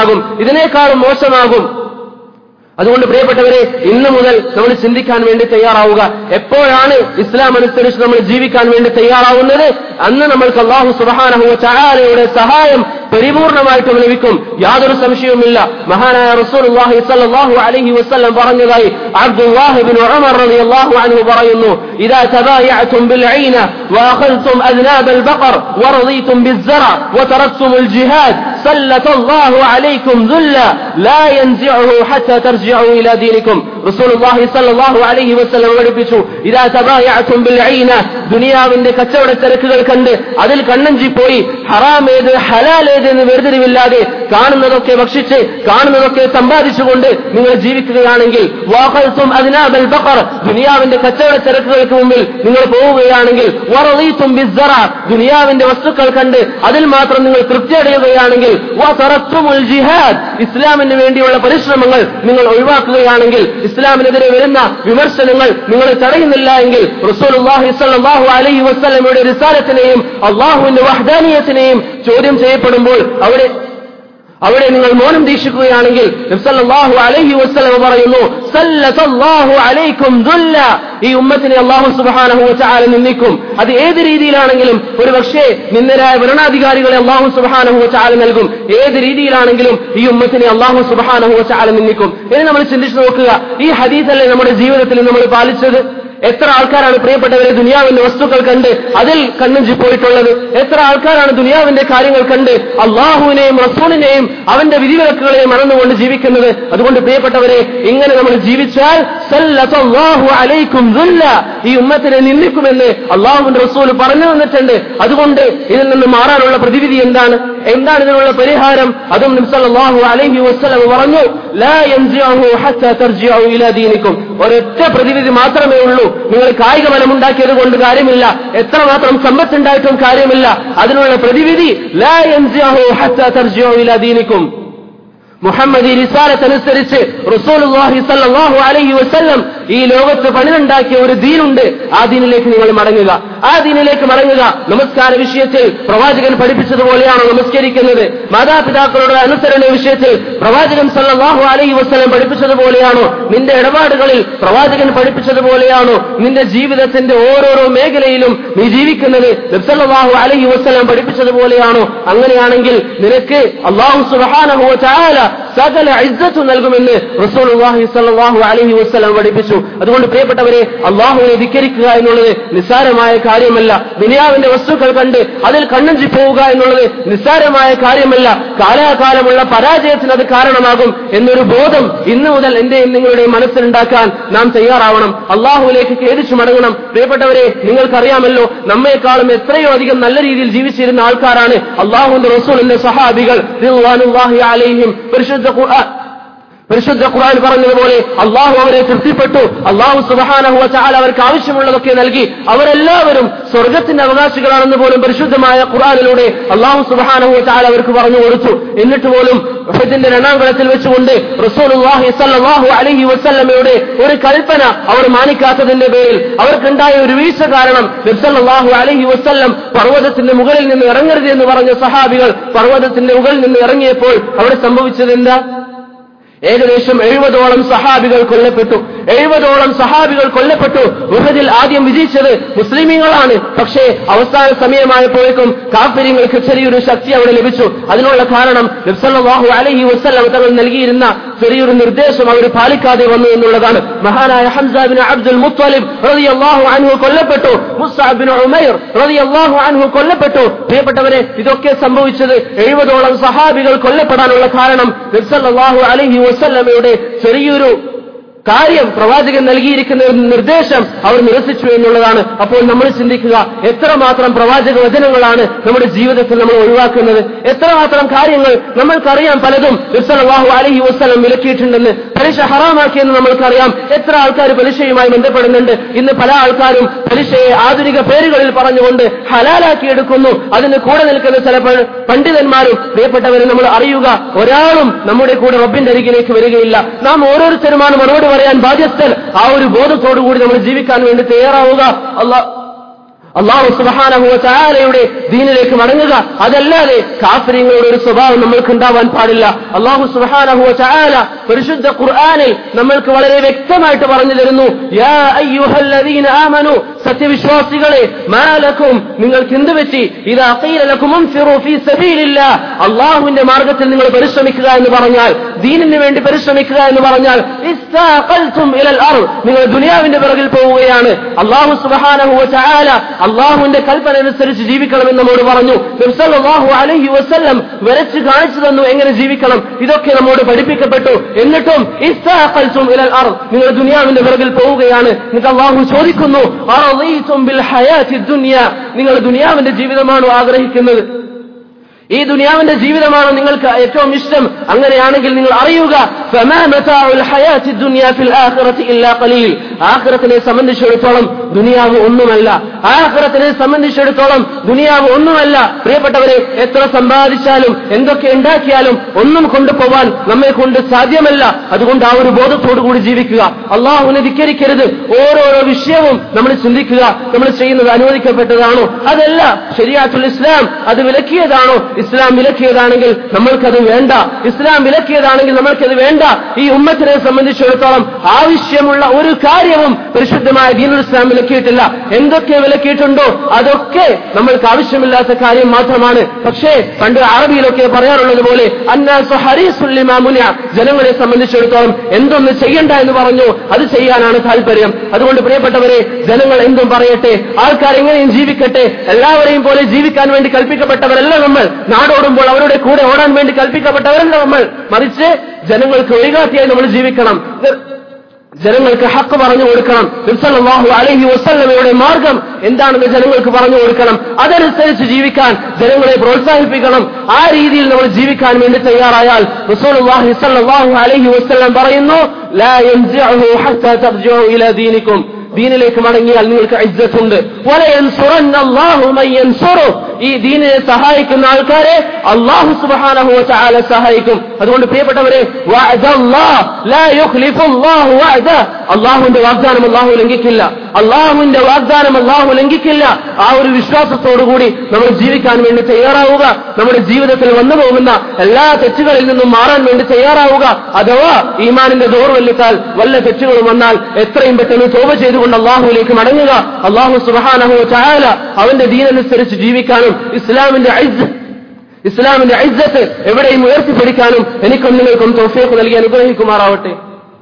മോശമാകും. അതുകൊണ്ട് പ്രിയപ്പെട്ടവരെ, ഇന്നു മുതൽ നമ്മൾ ചിന്തിക്കാൻ വേണ്ടി തയ്യാറാവുക. എപ്പോഴാണ് ഇസ്ലാം അനുസരിച്ച് നമ്മൾ ജീവിക്കാൻ വേണ്ടി തയ്യാറാവുന്നത്, അന്ന് നമ്മൾക്ക് അല്ലാഹു സുബ്ഹാനഹു വ തആലയുടെ സഹായം പരിപൂർണമായിട്ടും ലഭിക്കും. യാതൊരു സംശയവുമില്ല. മഹാനായ റസൂലുള്ളാഹി സ്വല്ലല്ലാഹു അലൈഹി വസല്ലം പറഞ്ഞതായി അബ്ദുല്ലാഹി ഇബ്നു ഉമർ റളിയല്ലാഹു അൻഹു പറയുന്നു, ഇദാ തബായഅതും ബിൽഈന വഅഖൽതും അദ്നാബൽ ബഖർ വറദീതും ബിസ്സറ വതറക്തുമുൽ ജിഹാദ് സല്ലല്ലാഹു അലൈക്കും ദുല്ല ലാ യൻസിഉഹു ഹത്താ തർജിഉ ഇലാ ദീനിക്കും. റസൂലുള്ളാഹി സ്വല്ലല്ലാഹു അലൈഹി വസല്ലം പഠിപ്പിച്ചു, ഇദാ തബായഅതും ബിൽഈന, ദുനിയാവിന്റെ കച്ചവട തിരക്കുകൾ കണ്ട് അതിൽ കണ്ണഞ്ചിപ്പോയി ഹറാം ഏത് ഹലാൽ ഏത് എന്ന് വേർതിരിവില്ലാതെ കാണുന്നതൊക്കെ ഭക്ഷിച്ച് കാണുന്നതൊക്കെ സമ്പാദിച്ചുകൊണ്ട് നിങ്ങൾ ജീവിക്കുകയാണെങ്കിൽ, വഅഖൽതും അദ്നാബൽ ബഖർ, ദുനിയാവിന്റെ കച്ചവട തിരക്കുകൾക്ക് മുമ്പിൽ നിങ്ങൾ പോവുകയാണെങ്കിൽ, വറദീതും ബിസ്സറ, ദുനിയാവിന്റെ വസ്തുക്കൾ കണ്ട് അതിൽ മാത്രം നിങ്ങൾ തൃപ്തി അടയുകയാണെങ്കിൽ, വതറക്തുമുൽ ജിഹാദ്, ഇസ്ലാമിന് വേണ്ടിയുള്ള പരിശ്രമങ്ങൾ നിങ്ങൾ ഒഴിവാക്കുകയാണെങ്കിൽ, ഇസ്ലാമിനെതിരെ വരുന്ന വിമർശനങ്ങൾ നിങ്ങൾ തടയുന്നില്ല എങ്കിൽ, റസൂലുള്ളാഹി സ്വല്ലല്ലാഹു അലൈഹി വസല്ലമയുടെ റിസാലത്തിനെയും അല്ലാഹുവിന്റെ വഹ്ദാനിയത്തിനെയും ചോദ്യം ചെയ്യപ്പെടുമ്പോൾ അവിടെ നിങ്ങൾ മൗനം ദീക്ഷിക്കുകയാണെങ്കിൽ, നബി സല്ലല്ലാഹു അലൈഹി വസല്ലം പറയുന്നു, സല്ലല്ലാഹു അലൈക്കും ദുല്ല, ഈ ഉമ്മത്തിനെ അല്ലാഹു സുബ്ഹാനഹു വ തആല നിന്ദിക്കും. അത് ഏത് രീതിയിലാണെങ്കിലും, ഒരുപക്ഷേ നിന്ദരായ ഭരണാധികാരികളെ അല്ലാഹു സുബ്ഹാനഹു വ തആല നൽകും. ഏത് രീതിയിലാണെങ്കിലും ഈ ഉമ്മത്തിനെ അല്ലാഹു സുബ്ഹാനഹു വ തആല നിന്ദിക്കും. ഇനി നമ്മൾ ചിന്തിച്ചു നോക്കുക, ഈ ഹദീസല്ലേ നമ്മുടെ ജീവിതത്തിൽ നമ്മൾ പാലിച്ചത്? എത്ര ആൾക്കാരാണ് പ്രിയപ്പെട്ടവരെ ദുനിയാവിന്റെ വസ്തുക്കൾ കണ്ട് അതിൽ കണ്ണഞ്ചി പോയിട്ടുള്ളത്? എത്ര ആൾക്കാരാണ് ദുനിയാവിന്റെ കാര്യങ്ങൾ കണ്ട് അള്ളാഹുവിനെയും റസൂലിനെയും അവന്റെ വിധിവിലക്കുകളെയും മറന്നുകൊണ്ട് ജീവിക്കുന്നത്? അതുകൊണ്ട് പ്രിയപ്പെട്ടവരെ, ഇങ്ങനെ നമ്മൾ ജീവിച്ചാൽ സല്ലല്ലാഹു അലൈക്കും ദുല്ല, ഈ ഉമ്മത്തിനെ നിന്ദിക്കുമെന്ന് അള്ളാഹുവിന്റെ റസൂൽ പറഞ്ഞു തന്നിട്ടുണ്ട്. അതുകൊണ്ട് ഇതിൽ നിന്ന് മാറാനുള്ള പ്രതിവിധി എന്താണ് ഇതിനുള്ള പരിഹാരം? അതും നബി സല്ലല്ലാഹു അലൈഹി വസല്ലം പറഞ്ഞു, ലാ യൻസിഉഹു ഹത്താ തർജിഉ ഇലാ ദീനിക്കും. ഒരൊറ്റ പ്രതിവിധി മാത്രമേ ഉള്ളൂ. നിങ്ങൾ കായിക ബലമുണ്ടാക്കിയത് കൊണ്ട് കാര്യമില്ല, എത്രമാത്രം സമ്പത്തുണ്ടായിട്ടും കാര്യമില്ല. അതിനുള്ള പ്രതിവിധി ലാ യൻസിഉഹു ഹത്താ തർജിഉ ഇലാ ദീനിക്കും. മുഹമ്മദി റിസാലത്ത് അനുസരിച്ച് റസൂലുള്ളാഹി സ്വല്ലല്ലാഹു അലൈഹി വസല്ലം ഈ ലോകത്ത് പണിതുണ്ടാക്കിയ ഒരു ദീനുണ്ട്. ആ ദീനിലേക്ക് നിങ്ങൾ മടങ്ങുക. നമസ്കാര വിഷയത്തിൽ പ്രവാചകൻ പഠിപ്പിച്ചതുപോലെയാണോ നമസ്കരിക്കുന്നത്? മാതാപിതാക്കളുടെ അനുസരണ വിഷയത്തിൽ പ്രവാചകൻ സ്വല്ലല്ലാഹു അലൈഹി വസല്ലം പഠിപ്പിച്ചതുപോലെയാണോ? നിന്റെ ഇടപാടുകളിൽ പ്രവാചകൻ പഠിപ്പിച്ചതുപോലെയാണോ? നിന്റെ ജീവിതത്തിന്റെ ഓരോരോ മേഖലയിലും നീ ജീവിക്കുന്നത് നബി സല്ലല്ലാഹു അലൈഹി വസല്ലം പഠിപ്പിച്ചതുപോലെയാണോ? അങ്ങനെയാണെങ്കിൽ നിനക്ക് അല്ലാഹു സുബ്ഹാനഹു വ തആല സകല ഇസ്സത്ത് നൽകുമെന്ന് റസൂലുള്ളാഹി സ്വല്ലല്ലാഹു അലൈഹി വസല്ലം പഠിപ്പിച്ചു. അതുകൊണ്ട് പ്രിയപ്പെട്ടവരെ, അല്ലാഹുവിനെ ധിക്കരിക്കുക എന്നുള്ളത് നിസ്സാരമായ കാര്യമല്ല. ദുനിയാവിന്റെ വസ്തുക്കൾ കണ്ട് അതിൽ കണ്ണഞ്ചി പോവുക എന്നുള്ളത് നിസ്സാരമായ കാര്യമല്ല. കാലാകാലമുള്ള പരാജയത്തിന് അത് കാരണമാകും എന്നൊരു ബോധം ഇന്നു മുതൽ എന്റെയും നിങ്ങളുടെയും മനസ്സിലുണ്ടാക്കാൻ നാം തയ്യാറാവണം. അല്ലാഹുവിലേക്ക് ഖേദിച്ചു മടങ്ങണം. പ്രിയപ്പെട്ടവരെ, നിങ്ങൾക്കറിയാമല്ലോ, നമ്മെക്കാളും എത്രയോ അധികം നല്ല രീതിയിൽ ജീവിച്ചിരുന്ന ആൾക്കാരാണ് അല്ലാഹുവിന്റെ റസൂലിന്റെ സഹാബികൾ റിദ്വാനുല്ലാഹി അലൈഹിം. പരിശുദ്ധ ഖുർആൻ പറഞ്ഞതുപോലെ അല്ലാഹു അവരെ തൃപ്തിപ്പെട്ടു. അല്ലാഹു സുബ്ഹാനഹു വ തആല അവർക്ക് ആവശ്യമുള്ളതൊക്കെ നൽകി. അവരെല്ലാവരും സ്വർഗ്ഗത്തിന്റെ അവകാശികളാണെന്ന് പോലും പരിശുദ്ധമായ ഖുർആനിലൂടെ അല്ലാഹു സുബ്ഹാനഹു വ തആല അവർക്ക് പറഞ്ഞു കൊടുത്തു. എന്നിട്ട് പോലും ഉഹദിന്റെ രണാങ്കണത്തിൽ വെച്ചുകൊണ്ട് റസൂലുള്ളാഹി സ്വല്ലല്ലാഹു അലൈഹി വസല്ലമയുടെ ഒരു കൽപ്പന അവർ മാനിക്കാത്തതിന്റെ പേരിൽ അവർക്കുണ്ടായ ഒരു വീഴ്ച കാരണം നബി സല്ലല്ലാഹു അലൈഹി വസല്ലം പർവ്വതത്തിന്റെ മുകളിൽ നിന്ന് ഇറങ്ങരുത് എന്ന് പറഞ്ഞ സഹാബികൾ പർവ്വതത്തിന്റെ മുകളിൽ നിന്ന് ഇറങ്ങിയപ്പോൾ അവിടെ സംഭവിച്ചത് എന്താ? ഏകദേശം 70ഓളം സഹാബികൾ കൊല്ലപ്പെട്ടു. 70ഓളം സഹാബികൾ കൊല്ലപ്പെട്ടു. ഉഹദിൽ ആദ്യം വിജയിച്ചത് മുസ്ലിമീങ്ങളാണ്. പക്ഷേ അവസാന സമയമായപ്പോഴേക്കും കാഫിര്യങ്ങൾക്ക് ചെറിയൊരു ശക്തി അവിടെ ലഭിച്ചു. അതിനുള്ള കാരണം നബി സല്ലല്ലാഹു അലൈഹി വസല്ലം തങ്ങൾ നൽകിയിരുന്ന ചെറിയൊരു നിർദ്ദേശം അവർ പാലിക്കാതെ വന്നു എന്നുള്ളതാണ്. മഹാനായ ഹംസ ഇബ്നു അബ്ദുൽ മുത്തലിബ് റളിയല്ലാഹു അൻഹു കൊല്ലപ്പെട്ടു. മുസ്അബ് ഇബ്നു ഉമൈർ റളിയല്ലാഹു അൻഹു കൊല്ലപ്പെട്ടു. പ്രിയപ്പെട്ടവരെ, ഇതൊക്കെ സംഭവിച്ചത് 70ഓളം സഹാബികൾ കൊല്ലപ്പെടാനുള്ള കാരണം നബി സല്ലല്ലാഹു അലൈഹി വസല്ലമയുടെ ചെറിയൊരു കാര്യം, പ്രവാചകൻ നൽകിയിരിക്കുന്ന ഒരു നിർദ്ദേശം അവർ നിരസിച്ചു എന്നുള്ളതാണ്. അപ്പോൾ നമ്മൾ ചിന്തിക്കുക, എത്രമാത്രം പ്രവാചക വചനങ്ങളാണ് നമ്മുടെ ജീവിതത്തിൽ നമ്മൾ ഒഴിവാക്കുന്നത്? എത്രമാത്രം കാര്യങ്ങൾ നമ്മൾക്കറിയാം പലതും നബി സല്ലല്ലാഹു അലൈഹി വസല്ലം വിലക്കിയിട്ടുണ്ടെന്ന്. പലിശ ഹറാമാക്കിയെന്ന് നമ്മൾക്കറിയാം. എത്ര ആൾക്കാർ പലിശയുമായി ബന്ധപ്പെടുന്നുണ്ട്. ഇന്ന് പല ആൾക്കാരും പലിശയെ ആധുനിക പേരുകളിൽ പറഞ്ഞുകൊണ്ട് ഹലാലാക്കിയെടുക്കുന്നു. അതിന് കൂടെ നിൽക്കുന്ന ചില പണ്ഡിതന്മാരും പ്രിയപ്പെട്ടവരെ നമ്മൾ അറിയുക, ഒരാളും നമ്മുടെ കൂടെ റബ്ബിന്റെ അരികിലേക്ക് വരികയില്ല. നാം ഓരോരുത്തരുമാണ് മറുപടി പറയാൻ ബാധ്യസ്ഥർ. ആ ഒരു ബോധത്തോടുകൂടി നമ്മൾ ജീവിക്കാൻ വേണ്ടി തയ്യാറാവുക. അല്ലാഹു സുബ്ഹാനഹു വ തആലയുടെ ദീനിലേക്ക് മടങ്ങുക. അതല്ലാതെ കാഫിറുകളുടെ ഒരു സ്വഭാവം നമ്മൾക്ക് ഉണ്ടാവാൻ പാടില്ല. അല്ലാഹു സുബ്ഹാനഹു വ തആല പരിശുദ്ധ ഖുർആനിൽ നമ്മൾക്ക് വളരെ വ്യക്തമായിട്ട് പറഞ്ഞു തരുന്നു, യാ അയ്യുഹല്ലദീന ആമനു, സത്യവിശ്വാസികളെ, മാ ലക്കും, നിങ്ങൾക്ക് എന്ത് പറ്റി, ഇദാ ഖീല ലക്കും ഉൻഫിറു ഫീ സബീലില്ലാഹ്, അല്ലാഹുവിന്റെ മാർഗ്ഗത്തിൽ നിങ്ങൾ പരിശ്രമിക്കുക എന്ന് പറഞ്ഞാൽ, ദീനിന് വേണ്ടി പരിശ്രമിക്കുക എന്ന് പറഞ്ഞാൽ, ഇസ്താഖൽതും ഇലൽ അർദ്, നിങ്ങൾ ദുനിയാവിന്റെ പിറകിൽ പോവുകയാണ്. അല്ലാഹു സുബ്ഹാനഹു വ തആല അള്ളാഹുവിന്റെ കൽപ്പന അനുസരിച്ച് ജീവിക്കണമെന്ന് നമ്മോട് പറഞ്ഞു. നബി സല്ലല്ലാഹു അലൈഹി വസല്ലം വരച്ച് കാണിച്ചു തന്നു എങ്ങനെ ജീവിക്കണം. ഇതൊക്കെ നമ്മോട് പഠിപ്പിക്കപ്പെട്ടു. എന്നിട്ടും ഇസ്താഖൽതും ഇലൽ അർദ്, നിങ്ങൾ ദുനിയാവിന്റെ പിറകിൽ പോവുകയാണ്. എന്നിട്ട് അള്ളാഹു ചോദിക്കുന്നു, അറളീതും ബിൽ ഹയാത്തി ദുനിയ, നിങ്ങൾ ദുനിയാവിന്റെ ജീവിതമാണോ ആഗ്രഹിക്കുന്നത്? ഈ ദുനിയാവിന്റെ ജീവിതമാണോ നിങ്ങൾക്ക് ഏറ്റവും ഇഷ്ടം? അങ്ങനെയാണെങ്കിൽ നിങ്ങൾ അറിയുക, ഫമാ മതാഉൽ ഹയാത്തി ദുനിയ ഫിൽ ആഖിറതി ഇല്ലാ ഖലീൽ, ആഖിറത്തിനെ സംബന്ധിച്ചിടത്തോളം ദുനിയാവ് ഒന്നുമല്ല. ആഖിറത്തിനെ സംബന്ധിച്ചിടത്തോളം ദുനിയാവ് ഒന്നുമല്ല. പ്രിയപ്പെട്ടവരെ, എത്ര സമ്പാദിച്ചാലും എന്തൊക്കെ ഉണ്ടാക്കിയാലും ഒന്നും കൊണ്ടുപോവാൻ നമ്മെ കൊണ്ട് സാധ്യമല്ല. അതുകൊണ്ട് ആ ഒരു ബോധത്തോടുകൂടി ജീവിക്കുക. അള്ളാഹുവിനെ ധിക്കരിക്കരുത്. ഓരോരോ വിഷയവും നമ്മൾ ചിന്തിക്കുക, നമ്മൾ ചെയ്യുന്നത് അനുവദിക്കപ്പെട്ടതാണോ, അതല്ല ശരീഅത്തുൽ ഇസ്ലാം അത് വിലക്കിയതാണോ? ഇസ്ലാം വിലക്കിയതാണെങ്കിൽ നമ്മൾക്കത് വേണ്ട. ഇസ്ലാം വിലക്കിയതാണെങ്കിൽ നമ്മൾക്കത് വേണ്ട. ഈ ഉമ്മത്തിനെ സംബന്ധിച്ചിടത്തോളം ആവശ്യമുള്ള ഒരു കാര്യവും പരിശുദ്ധമായ ദീനുൽ ഇസ്ലാം വിലക്കിയിട്ടില്ല. എന്തൊക്കെ വിലക്കിയിട്ടുണ്ടോ അതൊക്കെ നമ്മൾക്ക് ആവശ്യമില്ലാത്ത കാര്യം മാത്രമാണ്. പക്ഷേ പണ്ട് അറബിയിലൊക്കെ പറയാറുള്ളത് പോലെ അന്നാസു ഹരീസുൽ ലിമാ മുനിഅ, ജനങ്ങളെ സംബന്ധിച്ചിടത്തോളം എന്തൊന്ന് ചെയ്യണ്ട എന്ന് പറഞ്ഞു അത് ചെയ്യാനാണ് താല്പര്യം. അതുകൊണ്ട് പ്രിയപ്പെട്ടവരെ, ജനങ്ങൾ എന്തും പറയട്ടെ, ആൾക്കാർ എങ്ങനെയും ജീവിക്കട്ടെ, എല്ലാവരെയും പോലെ ജീവിക്കാൻ വേണ്ടി കൽപ്പിക്കപ്പെട്ടവരല്ല നമ്മൾ. നാടോടുമ്പോൾ അവരുടെ കൂടെ ഓടാൻ വേണ്ടി കൽപ്പിക്കപ്പെട്ടവരല്ല നമ്മൾ. മറിച്ച് ജനങ്ങൾക്ക് വഴികാട്ടിയായി നമ്മൾ ജീവിക്കണം. ജനങ്ങൾക്ക് ഹക്ക് പറഞ്ഞു കൊടുക്കണം. നബി സല്ലല്ലാഹു അലൈഹി വസല്ലമയുടെ മാർഗം എന്താണെന്ന് ജനങ്ങൾക്ക് പറഞ്ഞു കൊടുക്കണം. അതനുസരിച്ച് ജീവിക്കാൻ ജനങ്ങളെ പ്രോത്സാഹിപ്പിക്കണം. ആ രീതിയിൽ നമ്മൾ ജീവിക്കാൻ വേണ്ടി തയ്യാറായാൽ റസൂലുള്ളാഹി സ്വല്ലല്ലാഹു അലൈഹി വസല്ലം പറയുന്നു, ലാ യൻസിഉഹു ഹത്താ തർജിഉ ഇലാ ദീനിക്കും, ദീനിലേക്ക് മടങ്ങിയാൽ നിങ്ങൾക്ക് ഇസ്സത്തുണ്ട്. വലയൻസുറന്നല്ലാഹു മൻ യൻസുറു, ഈ ദീനിനെ സഹായിക്കുന്ന ആൾക്കാരെ അല്ലാഹു സുബ്ഹാനഹു വ തആല സഹായിക്കും. അതുകൊണ്ട് പ്രിയപ്പെട്ടവരെ, വഅദല്ലാഹ് ലാ യുഖ്ലിഫുല്ലാഹു വഅദ, അല്ലാഹുവിന്റെ വാഗ്ദാനം അല്ലാഹു ലംഘിക്കില്ല. അല്ലാഹുവിന്റെ വാഗ്ദാനം അല്ലാഹു ലംഘിക്കില്ല. ആ ഒരു വിശ്വാസത്തോടുകൂടി നമ്മൾ ജീവിക്കാൻ വേണ്ടി തയ്യാറാവുക. നമ്മുടെ ജീവിതത്തിൽ വന്നു പോകുന്ന എല്ലാ തെറ്റുകളിൽ നിന്നും മാറാൻ വേണ്ടി തയ്യാറാവുക. അഥവാ ഈമാനിന്റെ ദൗർബല്യത്താൽ വല്ല തെറ്റുകളും വന്നാൽ എത്രയും പെട്ടെന്ന് തൗബ ചെയ്തുകൊണ്ട് അല്ലാഹുവിലേക്ക് മടങ്ങുക. അല്ലാഹു സുബ്ഹാനഹു വ തആല അവന്റെ ദീനനുസരിച്ച് ജീവിക്കാനും ഇസ്ലാമിന്റെ ഇസ്സത്ത് എവിടെയും ഉയർത്തിപ്പിടിക്കാനും എനിക്കും നിങ്ങൾക്കും തൗഫീഖ് നൽകി അനുഗ്രഹിക്കുമാറാവട്ടെ.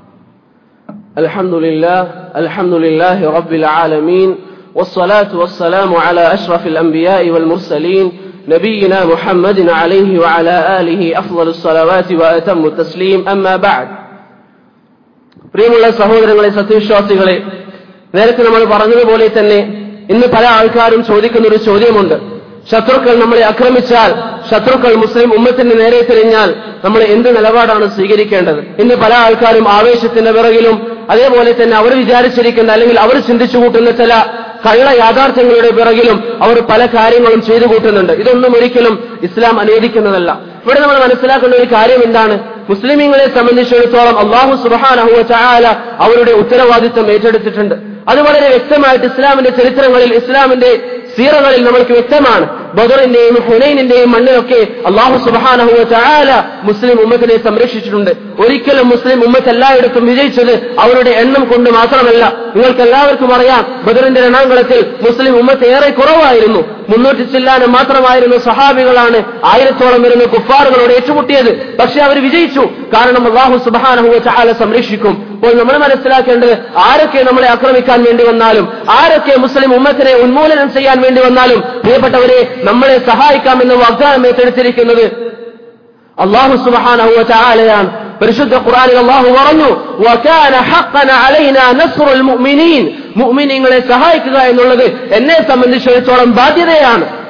അൽഹംദുലില്ലാഹി റബ്ബിൽ ആലമീൻ വസ്സലാത്തു വസ്സലാമു അലാ അഷ്റഫിൽ അംബിയാഇ വൽ മുർസലീൻ നബിയിനാ മുഹമ്മദിൻ അലൈഹി വഅലാ ആലിഹി അഫ്ളലുസ് സ്വലവാതി വഅതമ്മു തസ്ലീം. അമ്മാ ബഅദ്. പ്രിയമുള്ള സഹോദരങ്ങളെ, സത്യവിശ്വാസികളെ, നേരത്തെ നമ്മൾ പറഞ്ഞതുപോലെ തന്നെ ഇന്ന് പല ആൾക്കാരും ചോദിക്കുന്ന ഒരു ചോദ്യമുണ്ട്. ശത്രുക്കൾ നമ്മളെ ആക്രമിച്ചാൽ, ശത്രുക്കൾ മുസ്ലിം ഉമ്മത്തിന് നേരെ തിരിഞ്ഞാൽ നമ്മൾ എന്ത് നിലപാടാണ് സ്വീകരിക്കേണ്ടത്? ഇന്ന് പല ആൾക്കാരും ആവേശത്തിന്റെ പിറകിലും അതേപോലെ തന്നെ അവർ വിചാരിച്ചിരിക്കുന്ന അല്ലെങ്കിൽ അവർ ചിന്തിച്ചു കൂട്ടുന്ന ചില കള്ള യാഥാർത്ഥ്യങ്ങളുടെ പിറകിലും അവർ പല കാര്യങ്ങളും ചെയ്തു കൂട്ടുന്നുണ്ട്. ഇതൊന്നും ഒരിക്കലും ഇസ്ലാം അനുവദിക്കുന്നതല്ല. ഇവിടെ നമ്മൾ മനസ്സിലാക്കേണ്ട ഒരു കാര്യം എന്താണ്? മുസ്ലിമീങ്ങളെ സംബന്ധിച്ചിടത്തോളം അല്ലാഹു സുബ്ഹാനഹു വ തആല അവരുടെ ഉത്തരവാദിത്വം ഏറ്റെടുത്തിട്ടുണ്ട്. അത് വളരെ വ്യക്തമായിട്ട് ഇസ്ലാമിന്റെ ചരിത്രങ്ങളിൽ, ഇസ്ലാമിന്റെ സീറകളിൽ നമ്മൾക്ക് വ്യക്തമാണ്. ബദറിന്റെയും ഹുനൈനിന്റെയും മണ്ണിലൊക്കെ അല്ലാഹു സുബ്ഹാനഹു വ തആല മുസ്ലിം ഉമ്മത്തിനെ സംരക്ഷിച്ചിട്ടുണ്ട്. ഒരിക്കലും മുസ്ലിം ഉമ്മത്ത് എല്ലായിടത്തും വിജയിച്ചത് അവരുടെ എണ്ണം കൊണ്ട് മാത്രമല്ല. നിങ്ങൾക്ക് എല്ലാവർക്കും അറിയാം, ബദറിന്റെ രണാങ്കളത്തിൽ മുസ്ലിം ഉമ്മത്ത് ഏറെ കുറവായിരുന്നു. 300 ചില്ലാനം മാത്രമായിരുന്ന സഹാബികളാണ് 1000ഓളം വരുന്ന കുഫാറുകളോട് ഏറ്റുമുട്ടിയത്. പക്ഷെ അവർ വിജയിച്ചു. കാരണം അല്ലാഹു സുബ്ഹാനഹു വ തആല സംരക്ഷിക്കും. അപ്പോൾ നമ്മൾ മനസ്സിലാക്കേണ്ടത്, ആരൊക്കെ നമ്മളെ ആക്രമിക്കാൻ വേണ്ടി വന്നാലും, ആരൊക്കെ മുസ്ലിം ഉമ്മത്തിനെ ഉന്മൂലനം ചെയ്യാൻ വേണ്ടി വന്നാലും, പ്രിയപ്പെട്ടവരെ, നമ്മളെ സഹായിക്കാമെന്ന് വാഗ്ദാനം ഏറ്റെടുത്തിരിക്കുന്നത് അല്ലാഹു സുബ്ഹാനഹു വ തആലയാണ്. പരിശുദ്ധ ഖുർആനിൽ അല്ലാഹു പറഞ്ഞു, വകാന ഹഖ്ഖൻ അലൈനാ നസ്റുൽ മുഅ്മിനീൻ, മുഅ്മിനീങ്ങളെ സഹായിക്കുക എന്നുള്ളത് എന്നെ സംബന്ധിച്ചിടത്തോളം ബാധ്യതയാണ്.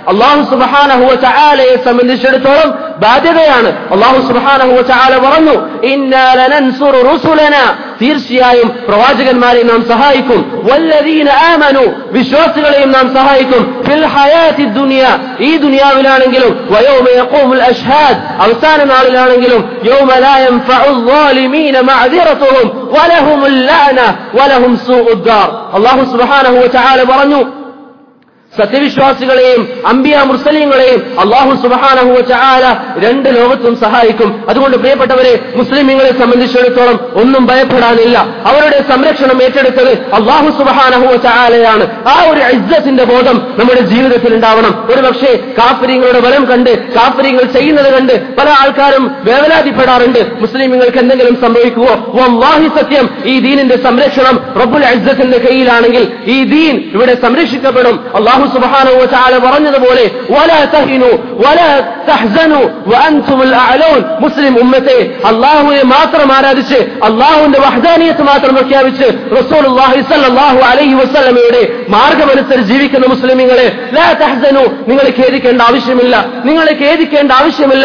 അല്ലാഹു സുബ്ഹാനഹു വ തആലയെ സംബന്ധിച്ചിടത്തോളം ബാധ്യതയാണ്. അല്ലാഹു സുബ്ഹാനഹു വ തആല പറഞ്ഞു, ഇന്നാ ലനൻസുറു റുസുലനാ, തീർച്ചയായും പ്രവാചകന്മാരെ നാം സഹായിക്കും, വല്ലദീന ആമനു, വിശ്വാസികളെയും നാം സഹായിക്കും, ഫിൽ ഹയാത്തി ദുനിയ, ഈ ദുനിയാവിലാണെങ്കിലും, വയൗമ യഖൂമുൽ അഷ്ഹാദ്, അവസാന നാളിലാണെങ്കിലും, യൗമ ലാ യൻഫഉ الظالمين معذرتهم ولهم اللعنة ولهم سوء الدار. അല്ലാഹു സുബ്ഹാനഹു വ തആല പറഞ്ഞു, സത്യവിശ്വാസികളെയും അംബിയ മുർസലീങ്ങളെയും അല്ലാഹു സുബ്ഹാനഹു വ തആല രണ്ട് ലോകത്തും സഹായിക്കും. അതുകൊണ്ട് പ്രിയപ്പെട്ടവരെ, മുസ്ലിമീങ്ങളെ സംബന്ധിച്ചിടത്തോളം ഒന്നും ഭയപ്പെടാനില്ല. അവരുടെ സംരക്ഷണം ഏറ്റെടുത്തത് അല്ലാഹു സുബ്ഹാനഹു വ തആലയാണ്. ആ ഒരു ഇസ്സത്തിന്റെ ബോധം നമ്മുടെ ജീവിതത്തിൽ ഉണ്ടാവണം. ഒരുപക്ഷെ കാഫിരീങ്ങളുടെ ബലം കണ്ട്, കാഫിരീങ്ങൾ ചെയ്യുന്നത് കണ്ട് പല ആൾക്കാരും വേവലാതിപ്പെടാറുണ്ട്. മുസ്ലിമീങ്ങൾക്ക് എന്തെങ്കിലും സംഭവിക്കുവോ? വല്ലാഹി സത്യം, ഈ ദീനിന്റെ സംരക്ഷണം റബ്ബുൽ ഇസ്സത്തിന്റെ കയ്യിലാണെങ്കിൽ ഈ ദീൻ ഇവിടെ സംരക്ഷിക്കപ്പെടും. അല്ലാഹു സുബ്ഹാനഹു വ തആല പറഞ്ഞതുപോലെ, വലാ തഹിനു വലാ തഹ്സനു വഅൻതുമുൽ അഅലൂൻ. മുസ്ലിം ഉമ്മത്തെ അല്ലാഹുവിനെ മാത്രം ആരാധിച്ച്, അല്ലാഹുവിന്റെ വഹ്ദാനിയത്ത് മാത്രം പ്രഖ്യാപിച്ച്, റസൂലുള്ളാഹി സ്വല്ലല്ലാഹു അലൈഹി വസല്ലമയുടെ മാർഗ്ഗമനുസരിച്ച് ജീവിക്കുന്ന മുസ്ലിമീങ്ങളെ, ലാ തഹ്സനു, നിങ്ങൾ ഖേദിക്കേണ്ട ആവശ്യമില്ല, നിങ്ങൾ ഖേദിക്കേണ്ട ആവശ്യമില്ല.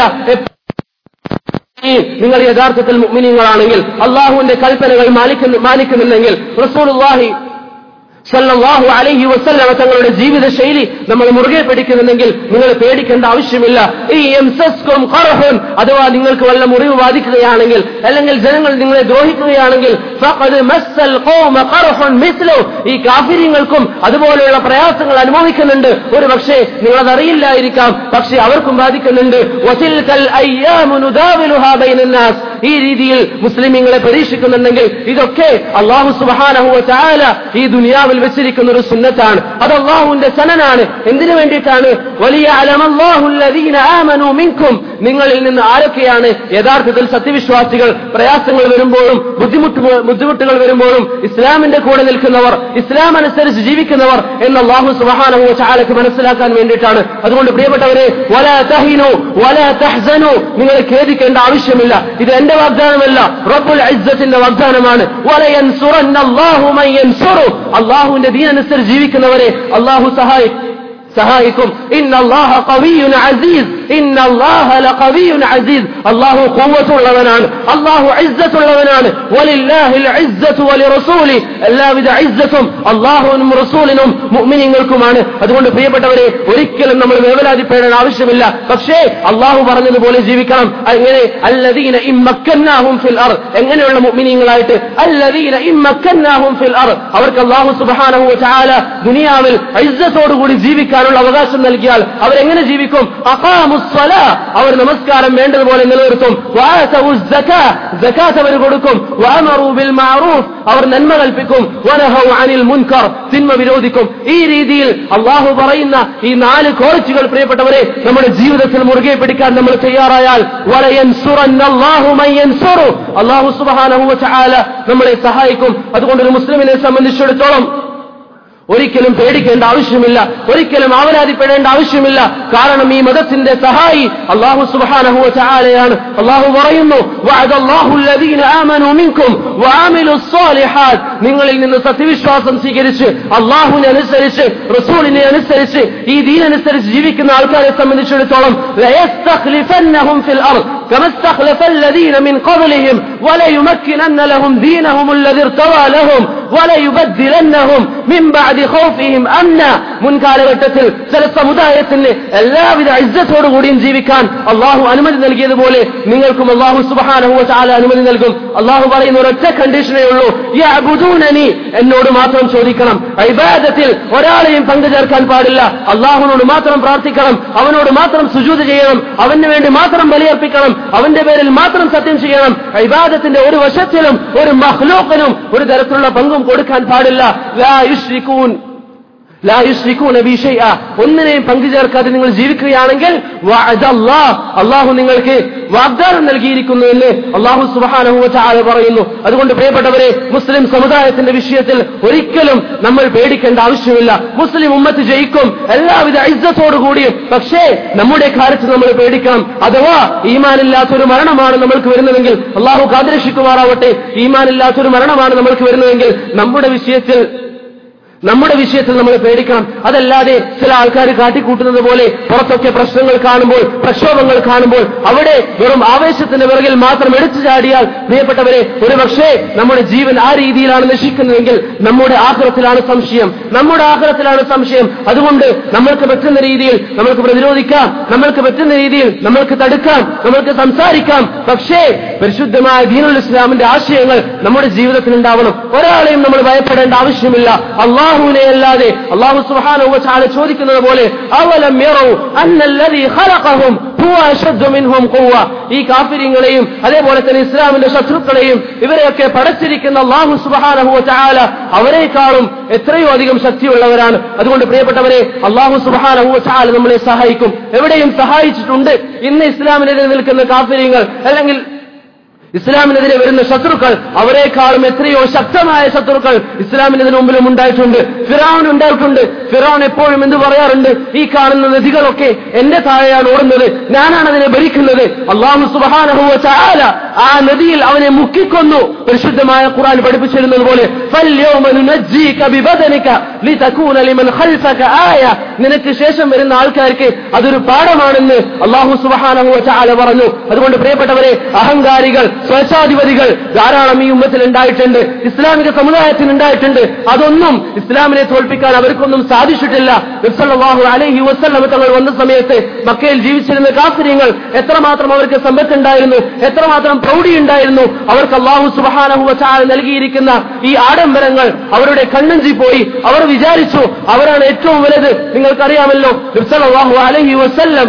നിങ്ങൾ യഥാർത്ഥത്തിൽ മുഅ്മിനീങ്ങളാണെങ്കിൽ, അല്ലാഹുവിന്റെ കൽപ്പനകൾ മാനിക്കുന്നില്ലെങ്കിൽ, റസൂലുള്ളാഹി സല്ലല്ലാഹു അലൈഹി വസല്ലമ തങ്ങളുടെ ജീവിത ശൈലി നമ്മൾ മുറുകെ പിടിക്കുന്നുണ്ടെങ്കിൽ നിങ്ങൾ പേടിക്കേണ്ട ആവശ്യമില്ല. ഈ യംസസ്കും ഖർഹുൻ, അഥവാ നിങ്ങൾക്ക് വല്ല മുറിവ് ബാധിക്കുകയാണെങ്കിൽ, അല്ലെങ്കിൽ ജനങ്ങൾ നിങ്ങളെ ദ്രോഹിക്കുകയാണെങ്കിൽ, ഫഖദ് മസ്സൽ ഖൗമ ഖർഹുൻ മിസ്ലു, ഈ കാഫിരീങ്ങൾക്കും അതുപോലെയുള്ള പ്രയാസങ്ങൾ അനുഭവിക്കുന്നുണ്ട്. ഒരു പക്ഷേ നിങ്ങളതറിയില്ലായിരിക്കാം, പക്ഷേ അവർക്കും ബാധിക്കുന്നുണ്ട്. വതിൽകൽ അയ്യാമു നുദാവിലുഹാ ബൈനന്നാസ്, ഈ രീതിയിൽ മുസ്ലിമീങ്ങളെ പരീക്ഷിക്കുന്നുണ്ടെങ്കിൽ ഇതൊക്കെ അല്ലാഹു സുബ്ഹാനഹു വ തആല ഈ ദുനിയാവിൽ വെച്ചിരിക്കുന്ന ഒരു സുന്നത്താണ്. അത് അല്ലാഹുവിന്റെ സനനാണ്. എന്തിനു വേണ്ടിയിട്ടാണ്? വലിയഅലമല്ലാഹു അല്ലദീന ആമനൂ മിൻകും, നിങ്ങളിൽ നിന്ന് ആരൊക്കെയാണ് യഥാർത്ഥത്തിൽ സത്യവിശ്വാസികൾ. പ്രയാസങ്ങൾ വരുമ്പോഴും ബുദ്ധിമുട്ടുകൾ വരുമ്പോഴും ഇസ്ലാമിന്റെ കൂടെ നിൽക്കുന്നവർ, ഇസ്ലാം അനുസരിച്ച് ജീവിക്കുന്നവർ എന്ന് അല്ലാഹു സുബ്ഹാനഹു വ തആലക്ക് മനസ്സിലാക്കാൻ വേണ്ടിയിട്ടാണ്. അതുകൊണ്ട് പ്രിയപ്പെട്ടവരെ, വലാ തഹിനു വലാ തഹ്സനു, നിങ്ങൾ ഖേദിക്കേണ്ട ആവശ്യമില്ല. ഇത് എന്റെ വാഗ്ദാനമല്ല, റബ്ബുൽ ഇസ്സത്തിന്റെ വാഗ്ദാനമാണ്. വലയൻസുറന്നല്ലാഹു മൻ യൻസുറു, അല്ലാഹുവിന്റെ ദീൻ അനുസരിച്ച് ജീവിക്കുന്നവരെ അല്ലാഹു സഹായിക്കും. ഇന്നല്ലാഹ ഖവിയ്യുൻ അസീസ്, ഇന്നല്ലാഹ ലഖവിയ്യുൻ അസീസ്, അല്ലാഹു ഖുവ്വത്തുള്ളവനാണ്, അല്ലാഹു ഇസ്സത്തുള്ളവനാണ്. വലില്ലാഹിൽ ഇസ്സത്തു വലിറസൂലി, എല്ലാവിധ ഇസ്സത്തും അല്ലാഹുവിനും റസൂലിനും മുഅ്മിനീങ്ങൾക്കുമാണ്. അതുകൊണ്ട് പ്രിയപ്പെട്ടവരെ, ഒരിക്കലും നമ്മൾ വേവലാതിപ്പെടേണ്ട ആവശ്യമില്ല. പക്ഷേ അല്ലാഹു പറഞ്ഞതുപോലെ ജീവിക്കണം. എങ്ങനെ? അല്ലദീന ഇമ്മക്കന്നാഹും ഫിൽ അർദ്, എങ്ങനെയുള്ള മുഅ്മിനീങ്ങളായിട്ട്? അല്ലദീന ഇമ്മക്കന്നാഹും ഫിൽ അർദ്, അവർക്ക് അല്ലാഹു സുബ്ഹാനഹു വ തആല ദുനിയാവിൽ ഇസ്സത്തോടുകൂടി ജീവിക്കാനുള്ള അവകാശം നൽകിയാൽ അവരെങ്ങനെ ജീവിക്കും? അഖാമുസ്സലാ, അവർ നമസ്കാരം വേണ്ടതുപോലെ നിലനിർത്തും. വആതഉസ് സകാ, സകാത്ത് അവർ കൊടുക്കും. വഅമറു ബിൽ മഅറൂഫ്, അവർ നന്മ കൽപ്പിക്കും. വനഹൗ അനിൽ മുൻകർ, തിന്മ വിരോധിക്കും. ഈ രീതിയിൽ അല്ലാഹു പറയുന്ന ഈ 4 ക്വാളിറ്റികൾ പ്രിയപ്പെട്ടവരെ നമ്മുടെ ജീവിതത്തിൽ മുറുകെ പിടിക്കാൻ നമ്മൾ തയ്യാറായാൽ, വലയൻസുറന്നല്ലാഹു മൻ യൻസുറു, അല്ലാഹു സുബ്ഹാനഹു വ തആല നമ്മളെ സഹായിക്കും. അതുകൊണ്ട് ഒരു മുസ്ലിമിനെ സംബന്ധിച്ചിടത്തോളം ഒരിക്കലും പേടിക്കേണ്ട ആവശ്യമില്ല, ഒരിക്കലും ആവലാതിപ്പെടേണ്ട ആവശ്യമില്ല. കാരണം ഈ മതത്തിന്റെ സഹായി അല്ലാഹു സുബ്ഹാനഹു വ തആലയാണ്. അല്ലാഹു പറയുന്നു, വഅദല്ലാഹു അല്ലദീന ആമനൂ മിൻകും വഅമിലുസ് സ്വാലിഹാത്ത്, നിങ്ങളിൽ നിന്ന് സത്യവിശ്വാസം സ്വീകരിച്ച് അല്ലാഹുവിനെ അനുസരിച്ച് റസൂലിനെ അനുസരിച്ച് ഈ ദീൻ അനുസരിച്ച് ജീവിക്കുന്ന ആൾക്കാരെ സംബന്ധിച്ചിടത്തോളം ലയസ്തഖ്ലിഫന്നഹും ഫിൽ അർദ് കമാ ഇസ്തഖ്ലഫ അല്ലദീന മിൻ ഖബ്ലിഹിം വലയുമക്കിനന്ന ലഹും ദീനഹും അല്ലദീ ഇർതദാ ലഹും വലയുബദ്ദിലന്നഹും മിൻ ബഅദി ഖൗഫിഹിം അംന. മുൻകാലഘട്ടത്തിൽ ചില സമുദായത്തിന് എല്ലാവിധ ഇസ്സത്തോടുകൂടിയും ജീവിക്കാൻ അല്ലാഹു അനുമതി നൽകിയതുപോലെ നിങ്ങൾക്കും അല്ലാഹു സുബ്ഹാനഹു വ തആല അനുമതി നൽകും. അല്ലാഹു പറയുന്ന ഒരൊറ്റ കണ്ടീഷനേ ഉള്ളൂ, യഅബുദൂനനി, എന്നോട് മാത്രം ചോദിക്കണം. ഇബാദത്തിൽ ഒരാളെയും പങ്കുചേർക്കാൻ പാടില്ല. അല്ലാഹുവിനോട് മാത്രം പ്രാർത്ഥിക്കണം, അവനോട് മാത്രം സുജൂദ് ചെയ്യണം, അവന് വേണ്ടി മാത്രം ബലിയർപ്പിക്കണം, അവന്റെ പേരിൽ മാത്രം സത്യം ചെയ്യണം. ഇബാദത്തിന്റെ ഒരു വശത്തിലും ഒരു മഖ്ലൂഖിനും ഒരു തരത്തിലുള്ള പങ്കും കൊടുക്കാൻ പാടില്ല. ലാ യുശ്രികൂന ബി ഷൈഅ, ഒന്നിനെയും പങ്കുചേർക്കാതെ നിങ്ങൾ ജീവിക്കുകയാണെങ്കിൽ അല്ലാഹു നിങ്ങൾക്ക് വാഗ്ദാനം നൽകിയിരിക്കുന്നു എന്ന് അല്ലാഹു സുബ്ഹാനഹു വ തആല പറയുന്നു. അതുകൊണ്ട് പ്രിയപ്പെട്ടവരെ, മുസ്ലിം സമുദായത്തിന്റെ വിഷയത്തിൽ ഒരിക്കലും നമ്മൾ പേടിക്കേണ്ട ആവശ്യമില്ല. മുസ്ലിം ഉമ്മത്ത് ജയിക്കും എല്ലാവിധ ഇസ്സത്തോടുകൂടിയും. പക്ഷേ നമ്മുടെ കാര്യത്തിൽ നമ്മൾ പേടിക്കണം. അഥവാ ഈമാനില്ലാത്തൊരു മരണമാണ് നമ്മൾക്ക് വരുന്നതെങ്കിൽ, അല്ലാഹു കാത്തുരക്ഷിക്കുമാറാവട്ടെ, ഈമാനില്ലാത്തൊരു മരണമാണ് നമ്മൾക്ക് വരുന്നതെങ്കിൽ നമ്മുടെ വിഷയത്തിൽ നമ്മുടെ വിഷയത്തിൽ നമ്മൾ പേടിക്കണം. അതല്ലാതെ ചില ആൾക്കാർ കാട്ടിക്കൂട്ടുന്നത് പോലെ പുറത്തൊക്കെ പ്രശ്നങ്ങൾ കാണുമ്പോൾ, പ്രക്ഷോഭങ്ങൾ കാണുമ്പോൾ അവിടെ വെറും ആവേശത്തിന്റെ പിറകിൽ മാത്രം എടുത്തു ചാടിയാൽ പ്രിയപ്പെട്ടവരെ, ഒരുപക്ഷേ നമ്മുടെ ജീവൻ ആ രീതിയിലാണ് നശിക്കുന്നതെങ്കിൽ നമ്മുടെ ആഖിറത്തിലാണ് സംശയം. അതുകൊണ്ട് നമ്മൾക്ക് പറ്റുന്ന രീതിയിൽ നമ്മൾക്ക് പ്രതിരോധിക്കാം, നമ്മൾക്ക് പറ്റുന്ന രീതിയിൽ നമ്മൾക്ക് തടുക്കാം, നമ്മൾക്ക് സംസാരിക്കാം. പക്ഷേ പരിശുദ്ധമായ ദീനുൽ ഇസ്ലാമിന്റെ ആശയങ്ങൾ നമ്മുടെ ജീവിതത്തിൽ ഉണ്ടാവണം. ഒരാളെയും നമ്മൾ ഭയപ്പെടേണ്ട ആവശ്യമില്ല. അല്ലാഹുവിനെ അല്ലാതെ അല്ലാഹു സുബ്ഹാനഹു വ തആല ചോദിക്കുന്നത് പോലെ അവലം യറൗ അന്നല്ലദീ ഖലഖഹും ഹുവ അശദ്ദു മിൻഹും ഖുവ്വ. ഈ കാഫിരീങ്ങളെയും അതേപോലെ തന്നെ ഇസ്ലാമിന്റെ ശത്രുക്കളെയും ഇവരെയൊക്കെ പടച്ചിരിക്കുന്ന അല്ലാഹു സുബ്ഹാനഹു വ തആല അവരെക്കാളും എത്രയോ അധികം ശക്തിയുള്ളവരാണ്. അതുകൊണ്ട് പ്രിയപ്പെട്ടവരെ, അല്ലാഹു സുബ്ഹാനഹു വ തആല നമ്മളെ സഹായിക്കും, എവിടെയും സഹായിച്ചിട്ടുണ്ട്. ഇന്ന് ഇസ്ലാമിനെതിരെ നിൽക്കുന്ന കാഫിരീങ്ങൾ അല്ലെങ്കിൽ ഇസ്ലാമിനെതിരെ വരുന്ന ശത്രുക്കൾ അവരെക്കാളും എത്രയോ ശക്തമായ ശത്രുക്കൾ ഇസ്ലാമിനെതിരെ മുമ്പിലും ഉണ്ടായിട്ടുണ്ട്. ഫിറഔൻ ഉണ്ടായിട്ടുണ്ട്. ഫിറഔൻ എപ്പോഴും എന്ത് പറയാറുണ്ട്? ഈ കാണുന്ന നദികളൊക്കെ എന്റെ താഴെയാണ് ഓടുന്നത്, ഞാനാണ് അതിനെ ഭരിക്കുന്നത്. അല്ലാഹു സുബ്ഹാനഹു വ തആല ആ നദിയിൽ അവനെ മുക്കിക്കൊന്നു. പരിശുദ്ധമായ ഖുർആൻ പഠിപ്പിച്ചിരുന്നത് പോലെ ഫൽയൗമ നുനജ്ജീക ബിബദനിക ലിതകൂന ലിമൻ ഖൽഫക ആയ. നിനക്ക് ശേഷം വരുന്ന ആൾക്കാർക്ക് അതൊരു പാഠമാണെന്ന് അല്ലാഹു സുബ്ഹാനഹു വ തആല പറഞ്ഞു. അതുകൊണ്ട് പ്രിയപ്പെട്ടവരെ, അഹങ്കാരികൾ, സ്വേച്ഛാധിപതികൾ ധാരാളം ഈ ഉമ്മത്തിൽ ഉണ്ടായിട്ടുണ്ട്, ഇസ്ലാമിക സമുദായത്തിൽ ഉണ്ടായിട്ടുണ്ട്. അതൊന്നും ഇസ്ലാമിനെ തോൽപ്പിക്കാൻ അവർക്കൊന്നും സാധിച്ചിട്ടില്ല. നബി സല്ലല്ലാഹു അലൈഹി വസല്ലം തങ്ങൾ വന്ന സമയത്ത് മക്കയിൽ ജീവിച്ചിരുന്ന കാഫിരീങ്ങൾ എത്രമാത്രം അവർക്ക് സമ്പത്തുണ്ടായിരുന്നു, എത്രമാത്രം പ്രൗഢിയുണ്ടായിരുന്നു. അവർക്ക് അല്ലാഹു സുബ്ഹാനഹു വ തആല നൽകിയിരിക്കുന്ന ഈ ആഡംബരങ്ങൾ അവരുടെ കണ്ണഞ്ചി പോയി. അവർ വിചാരിച്ചു അവരാണ് ഏറ്റവും വലുത്. നിങ്ങൾക്കറിയാമല്ലോ, നബി സല്ലല്ലാഹു അലൈഹി വസല്ലം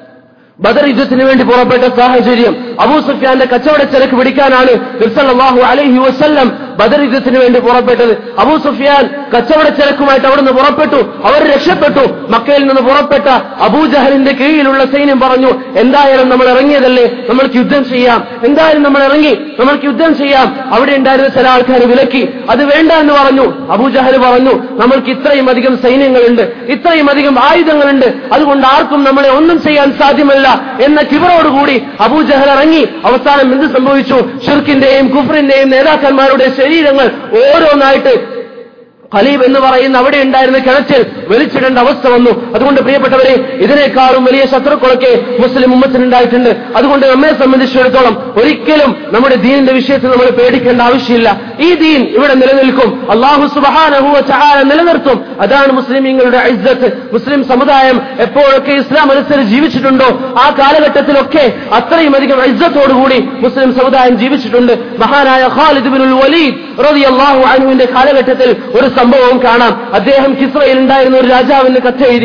ബദർ യുദ്ധത്തിന് വേണ്ടി പുറപ്പെട്ട സാഹചര്യം, അബൂ സുഫ്യാന്റെ കച്ചവട ചരക്ക് പിടിക്കാനാണ് നബി സല്ലല്ലാഹു അലൈഹി വസല്ലം ബദർ യുദ്ധത്തിന് വേണ്ടി പുറപ്പെട്ടത്. അബൂ സുഫ്യാൻ കച്ചവട ചരക്കുമായിട്ട് അവിടുന്ന് പുറപ്പെട്ടു. അവർ രക്ഷപ്പെട്ടു. മക്കയിൽ നിന്ന് പുറപ്പെട്ട അബൂജഹലിന്റെ കീഴിലുള്ള സൈന്യം പറഞ്ഞു, എന്തായാലും നമ്മൾ ഇറങ്ങിയതല്ലേ, നമ്മൾക്ക് യുദ്ധം ചെയ്യാം. എന്തായാലും നമ്മൾ ഇറങ്ങി, നമ്മൾക്ക് യുദ്ധം ചെയ്യാം. അവിടെ ഉണ്ടായിരുന്ന ചില ആൾക്കാർ വിലക്കി, അത് വേണ്ട എന്ന് പറഞ്ഞു. അബൂജഹൽ പറഞ്ഞു, നമ്മൾക്ക് ഇത്രയും അധികം സൈന്യങ്ങളുണ്ട്, ഇത്രയും അധികം ആയുധങ്ങളുണ്ട്, അതുകൊണ്ട് ആർക്കും നമ്മളെ ഒന്നും ചെയ്യാൻ സാധ്യമല്ല എന്ന കിബറോടുകൂടി അബൂജഹൽ ഇറങ്ങി. അവസാനം എന്ത് സംഭവിച്ചു? ഷിർക്കിന്റെയും കുഫ്റിന്റെയും നേതാക്കന്മാരുടെ ശരീരങ്ങൾ ഓരോന്നായിട്ട് ഖലീബ് എന്ന് പറയുന്ന അവിടെ ഉണ്ടായിരുന്ന കിണറ്റിൽ വലിച്ചിടേണ്ട അവസ്ഥ വന്നു. അതുകൊണ്ട് പ്രിയപ്പെട്ടവരെ, ഇതിനേക്കാളും വലിയ ശത്രുക്കളൊക്കെ മുസ്ലിം ഉമ്മത്തിനുണ്ടായിട്ടുണ്ട്. അതുകൊണ്ട് നമ്മെ സംബന്ധിച്ചിടത്തോളം ഒരിക്കലും നമ്മുടെ ദീനിന്റെ വിഷയത്തിൽ നമ്മൾ പേടിക്കേണ്ട ആവശ്യമില്ല. ഈ ദീൻ ഇവിടെ നിലനിൽക്കും, അല്ലാഹു സുബ്ഹാനഹു വ തആല നിലനിർത്തും. അതാണ് മുസ്ലിമീങ്ങളുടെ ഇസ്സത്ത്. മുസ്ലിം സമുദായം എപ്പോഴൊക്കെ ഇസ്ലാം അനുസരിച്ച് ജീവിച്ചിട്ടുണ്ടോ ആ കാലഘട്ടത്തിലൊക്കെ അത്രയും അധികം ഇസ്സത്തോടുകൂടി മുസ്ലിം സമുദായം ജീവിച്ചിട്ടുണ്ട്. മഹാനായ ഖാലിദ് ഇബ്നുൽ വലീദ് റളിയല്ലാഹു അൻഹുവിന്റെ കാലഘട്ടത്തിൽ ഒരു സംഭവം കാണാം. അദ്ദേഹം കിസ്രയിൽ ഉണ്ടായിരുന്ന ഒരു രാജാവിന് കത്തെഴുതി.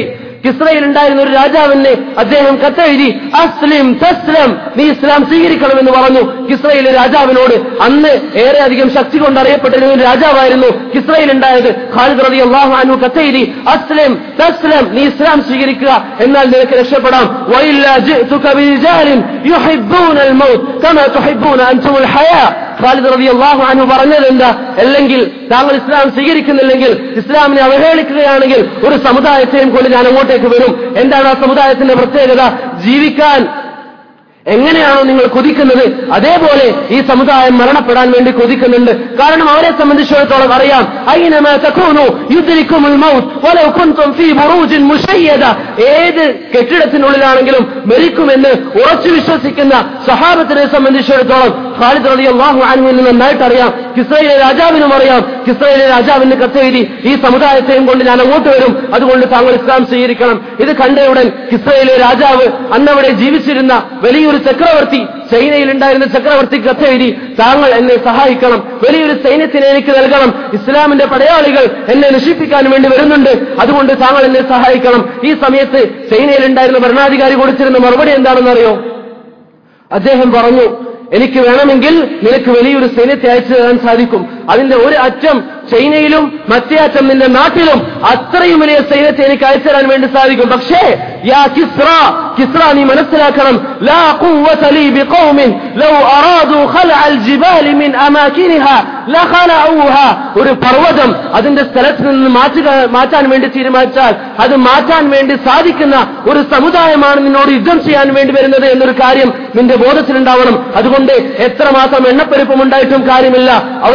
അദ്ദേഹം കത്തെഴുതി, അസ്ലിം തസ്ലം, നീ ഇസ്ലാം സ്വീകരിക്കണമെന്ന് പറഞ്ഞു കിസ്രയിലെ രാജാവിനോട്. അന്ന് ഏറെ അധികം ശക്തി കൊണ്ട് അറിയപ്പെട്ടിരുന്ന ഒരു രാജാവായിരുന്നു കിസ്രയിൽ ഉണ്ടായത്. ഖാലിദ് റളിയല്ലാഹു അൻഹു കത്തെഴുതി, അസ്ലിം തസ്ലം, നീ ഇസ്ലാം സ്വീകരിക്കുക, എന്നാൽ നിനക്ക് രക്ഷപ്പെടാം. വഇല്ലാ ജിഅ്തുക ബിരിജാലിൻ യുഹിബ്ബൂനൽ മൗത്ത് കമാ തുഹിബ്ബൂന അൻതുൽ ഹയാ. ഖാലിദ് റളിയല്ലാഹു അൻഹു പറഞ്ഞത് എന്താ? അല്ലെങ്കിൽ താങ്കൾ ഇസ്ലാം സ്വീകരിക്കുന്നില്ലെങ്കിൽ, ഇസ്ലാമിനെ അവഹേളിക്കുകയാണെങ്കിൽ ഒരു സമുദായത്തെയും കൊണ്ട് ഞാൻ അങ്ങോട്ടേക്ക് വരും. എന്താണ് ആ സമുദായത്തിന്റെ പ്രത്യേകത? ജീവിക്കാൻ എങ്ങനെയാണോ നിങ്ങൾ കൊതിക്കുന്നത് അതേപോലെ ഈ സമുദായം മരണപ്പെടാൻ വേണ്ടി കൊതിക്കുന്നുണ്ട്. കാരണം അവരെ സംബന്ധിച്ചിടത്തോളം അറിയാം, ഐനമാ തകൂനു യുദ്രികുമുൽ മൗത്ത് വലൗ കുൻതും ഫീ ബുറൂജിൻ മുശയ്യദ. ഏത് കെട്ടിടത്തിനുള്ളിലാണെങ്കിലും മരിക്കുമെന്ന് ഉറച്ചു വിശ്വസിക്കുന്ന സഹാബത്തിനെ സംബന്ധിച്ചിടത്തോളം ഖാലിദ് റളിയല്ലാഹു അൻഹുവിന് നന്നായിട്ട് അറിയാം, കിസ്രയിലെ രാജാവിനും അറിയാം. കിസ്രയിലെ രാജാവിന് കത്തെഴുതി, ഈ സമുദായത്തെയും കൊണ്ട് ഞാൻ അങ്ങോട്ട് വരും, അതുകൊണ്ട് താങ്കൾ ഇസ്ലാം സ്വീകരിക്കണം. ഇത് കണ്ടയുടൻ കിസ്രയിലെ രാജാവ്, അന്നവിടെ ജീവിച്ചിരുന്ന വലിയൊരു ചക്രവർത്തി, ചൈനയിൽ ഉണ്ടായിരുന്ന ചക്രവർത്തി കത്തെഴുതി, താങ്കൾ എന്നെ സഹായിക്കണം, വലിയൊരു സൈന്യത്തിനെ എനിക്ക് നൽകണം, ഇസ്ലാമിന്റെ പടയാളികൾ എന്നെ നശിപ്പിക്കാൻ വേണ്ടി വരുന്നുണ്ട്, അതുകൊണ്ട് താങ്കൾ എന്നെ സഹായിക്കണം. ഈ സമയത്ത് ചൈനയിൽ ഉണ്ടായിരുന്ന ഭരണാധികാരി കൊടുത്തിരുന്ന മറുപടി എന്താണെന്നറിയോ? അദ്ദേഹം പറഞ്ഞു, എനിക്ക് വേണമെങ്കിൽ നിനക്ക് വലിയൊരു സൈന്യത്തെ അയച്ചു തരാൻ സാധിക്കും. അതിന്റെ ഒരു അറ്റം ചൈനയിലും മറ്റേ അറ്റം നിന്റെ നാട്ടിലും അത്രയും വലിയ സൈന്യത്തെ എനിക്ക് അയച്ചു തരാൻ വേണ്ടി സാധിക്കും. പക്ഷേ യാ കിസ്ര, നീ മനസ്സിലാക്കണം, ലാ ഖുവത ലീ ബിഖൗമിൻ ലൗ അറാദു ഖൽഅൽ ജിബാലി മിൻ അമാകിനിഹാ ലഖലഊഹാ. ഒരു പർവ്വതം അതിന്റെ സ്ഥലത്ത് നിന്ന് മാറ്റാൻ വേണ്ടി തീരുമാനിച്ചാൽ അത് മാറ്റാൻ വേണ്ടി സാധിക്കുന്ന ഒരു സമുദായമാണ് നിന്നോട് യുദ്ധം ചെയ്യാൻ വേണ്ടി വരുന്നത് എന്നൊരു കാര്യം നിന്റെ ബോധത്തിലുണ്ടാവണം. അതുകൊണ്ട് എത്രമാത്രം എണ്ണപ്പെരുപ്പമുണ്ടായിട്ടും കാര്യമില്ല, അവരുടെ